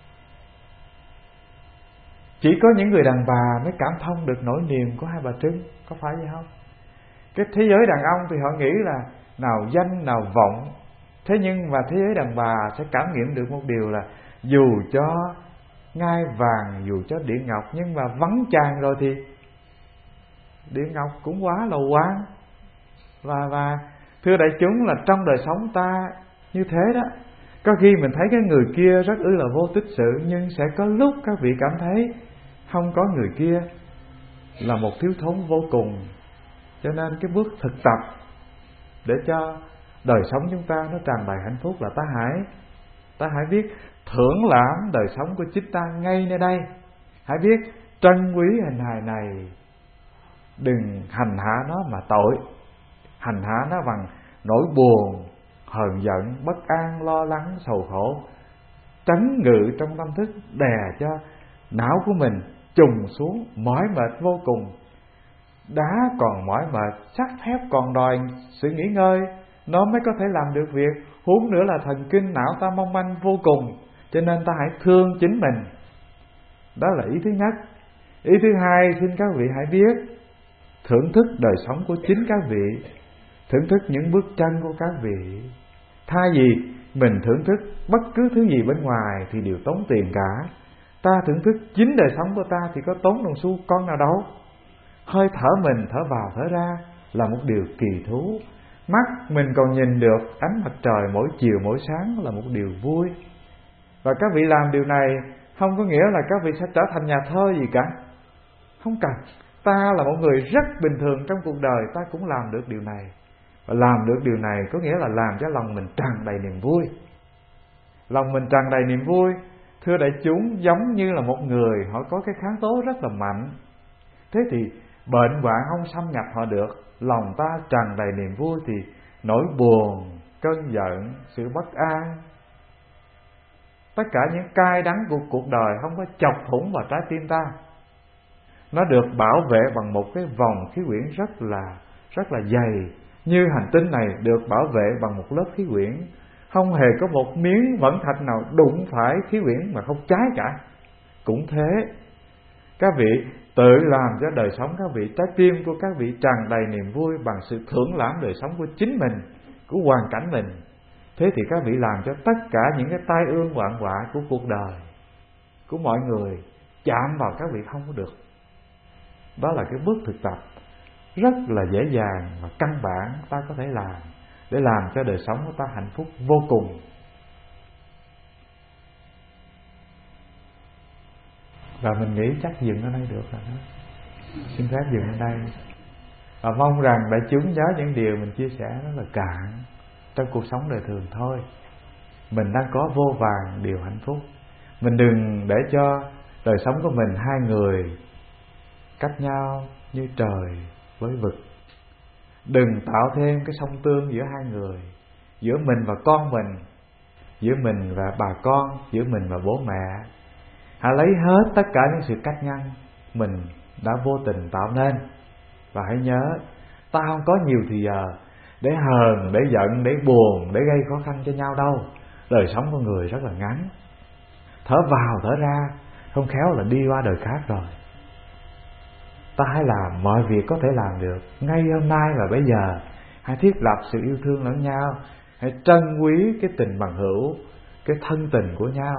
Chỉ có những người đàn bà mới cảm thông được nỗi niềm của hai bà Trưng, có phải vậy không? Cái thế giới đàn ông thì họ nghĩ là nào danh nào vọng. Thế nhưng mà thế giới đàn bà sẽ cảm nghiệm được một điều là dù cho ngai vàng, dù cho điện ngọc, nhưng mà vắng chàng rồi thì điện ngọc cũng quá là quan. Và thưa đại chúng, là trong đời sống ta như thế đó. Có khi mình thấy cái người kia rất là vô tích sự, nhưng sẽ có lúc các vị cảm thấy không có người kia là một thiếu thốn vô cùng. Cho nên cái bước thực tập để cho đời sống chúng ta nó tràn đầy hạnh phúc là ta hãy biết thưởng lãm đời sống của chính ta ngay nơi đây. Hãy biết trân quý hình hài này, đừng hành hạ nó mà tội, hành hạ nó bằng nỗi buồn, hờn giận, bất an, lo lắng, sầu khổ, trấn ngự trong tâm thức, đè cho não của mình trùng xuống, mỏi mệt vô cùng. Đá còn mỏi mệt, sắt thép còn đòi sự nghỉ ngơi, nó mới có thể làm được việc. Huống nữa là thần kinh não ta mong manh vô cùng. Cho nên ta hãy thương chính mình. Đó là ý thứ nhất. Ý thứ hai, xin các vị hãy biết thưởng thức đời sống của chính các vị, thưởng thức những bước chân của các vị. Thay vì mình thưởng thức bất cứ thứ gì bên ngoài thì đều tốn tiền cả, ta thưởng thức chính đời sống của ta thì có tốn đồng xu con nào đâu. Hơi thở mình thở vào thở ra là một điều kỳ thú. Mắt mình còn nhìn được ánh mặt trời mỗi chiều mỗi sáng là một điều vui. Và các vị làm điều này không có nghĩa là các vị sẽ trở thành nhà thơ gì cả. Không cần. Ta là một người rất bình thường trong cuộc đời, ta cũng làm được điều này. Và làm được điều này có nghĩa là làm cho lòng mình tràn đầy niềm vui. Lòng mình tràn đầy niềm vui, thưa đại chúng, giống như là một người họ có cái kháng tố rất là mạnh. Thế thì bệnh hoạn không xâm nhập họ được. Lòng ta tràn đầy niềm vui thì nỗi buồn, cơn giận, sự bất an, tất cả những cay đắng của cuộc đời không có chọc thủng vào trái tim ta. Nó được bảo vệ bằng một cái vòng khí quyển rất là dày. Như hành tinh này được bảo vệ bằng một lớp khí quyển, không hề có một miếng vẫn thạch nào đụng phải khí quyển mà không cháy cả. Cũng thế, các vị tự làm cho đời sống các vị, trái tim của các vị tràn đầy niềm vui bằng sự thưởng lãm đời sống của chính mình, của hoàn cảnh mình. Thế thì các vị làm cho tất cả những cái tai ương hoạn họa của cuộc đời, của mọi người chạm vào các vị không có được. Đó là cái bước thực tập rất là dễ dàng và căn bản ta có thể làm để làm cho đời sống của ta hạnh phúc vô cùng. Và mình nghĩ chắc dừng ở đây được rồi đó. Xin phép dừng ở đây. Và mong rằng đại chúng nhớ những điều mình chia sẻ rất là cạn trong cuộc sống đời thường thôi. Mình đang có vô vàn điều hạnh phúc. Mình đừng để cho đời sống của mình hai người cách nhau như trời với vực. Đừng tạo thêm cái song tương giữa hai người, giữa mình và con mình, giữa mình và bà con, giữa mình và bố mẹ. Hãy lấy hết tất cả những sự cách ngăn mình đã vô tình tạo nên. Và hãy nhớ, ta không có nhiều thì giờ để hờn, để giận, để buồn, để gây khó khăn cho nhau đâu. Đời sống con người rất là ngắn. Thở vào thở ra, không khéo là đi qua đời khác rồi. Ta hãy làm mọi việc có thể làm được ngay hôm nay và bây giờ. Hãy thiết lập sự yêu thương lẫn nhau, hãy trân quý cái tình bằng hữu, cái thân tình của nhau.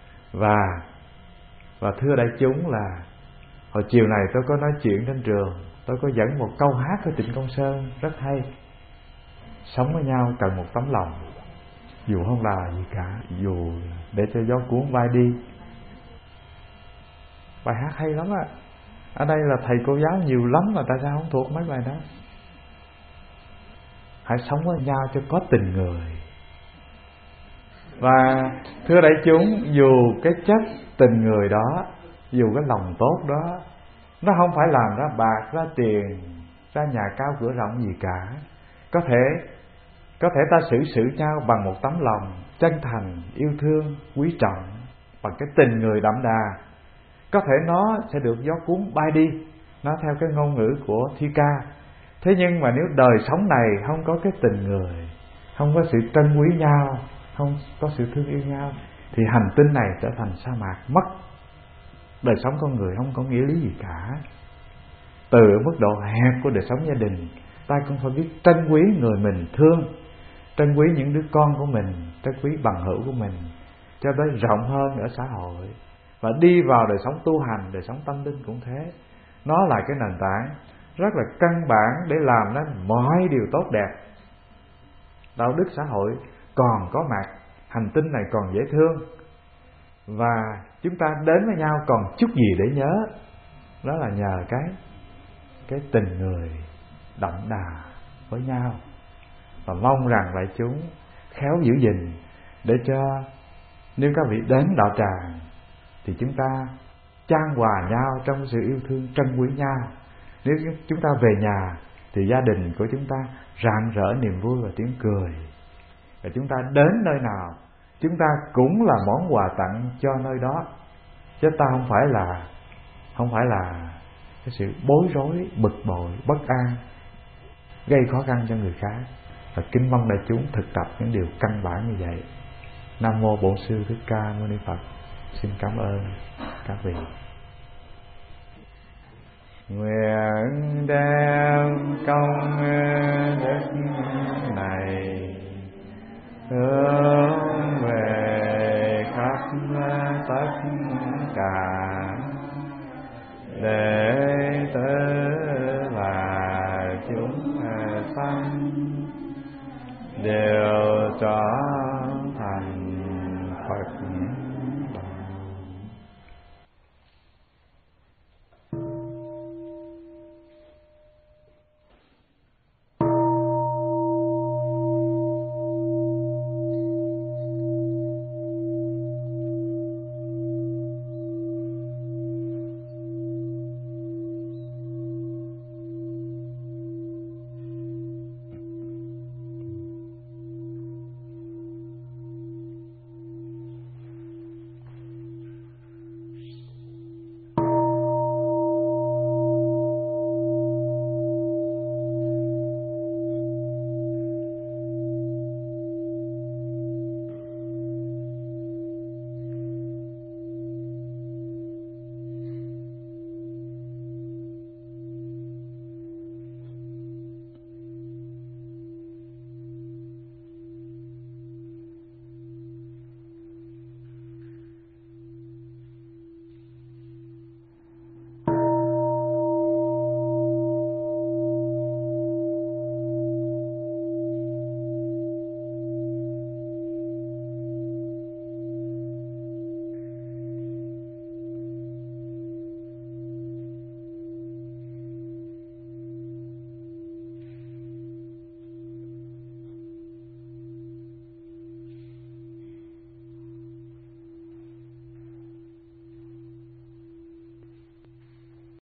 Và thưa đại chúng, là hồi chiều này tôi có nói chuyện trên trường, tôi có dẫn một câu hát của Trịnh Công Sơn rất hay: sống với nhau cần một tấm lòng, dù không là gì cả, dù để cho gió cuốn vai đi. Bài hát hay lắm á. Ở đây là thầy cô giáo nhiều lắm mà tại sao không thuộc mấy bài đó. Hãy sống với nhau cho có tình người. Và thưa đại chúng, dù cái chất tình người đó, dù cái lòng tốt đó, nó không phải làm ra bạc, ra tiền, ra nhà cao cửa rộng gì cả. Có thể ta xử nhau bằng một tấm lòng chân thành, yêu thương, quý trọng. bằng cái tình người đậm đà. Có thể nó sẽ được gió cuốn bay đi, nó theo cái ngôn ngữ của thi ca. Thế nhưng mà nếu đời sống này không có cái tình người, không có sự trân quý nhau, không có sự thương yêu nhau, thì hành tinh này trở thành sa mạc mất. Đời sống con người không có nghĩa lý gì cả. Từ mức độ hẹp của đời sống gia đình, ta cũng phải biết trân quý người mình thương, trân quý những đứa con của mình, trân quý bằng hữu của mình, cho tới rộng hơn ở xã hội. Và đi vào đời sống tu hành, đời sống tâm linh cũng thế. Nó là cái nền tảng rất là căn bản để làm nên mọi điều tốt đẹp. Đạo đức xã hội còn có mặt, hành tinh này còn dễ thương, và chúng ta đến với nhau còn chút gì để nhớ. Đó là nhờ cái tình người đậm đà với nhau. Và mong rằng lại chúng khéo giữ gìn, để cho nếu các vị đến đạo tràng thì chúng ta chan hòa nhau trong sự yêu thương, trân quý nhau. Nếu chúng ta về nhà thì gia đình của chúng ta rạng rỡ niềm vui và tiếng cười. Và chúng ta đến nơi nào, chúng ta cũng là món quà tặng cho nơi đó, chứ ta không phải là cái sự bối rối, bực bội, bất an, gây khó khăn cho người khác. Và kính mong đại chúng thực tập những điều căn bản như vậy. Nam mô Bổn Sư Thích Ca Mâu Ni Phật. Xin cảm ơn các vị. Nguyện đem công đức này hướng về khắp tất cả đệ tử và chúng sanh đều trọn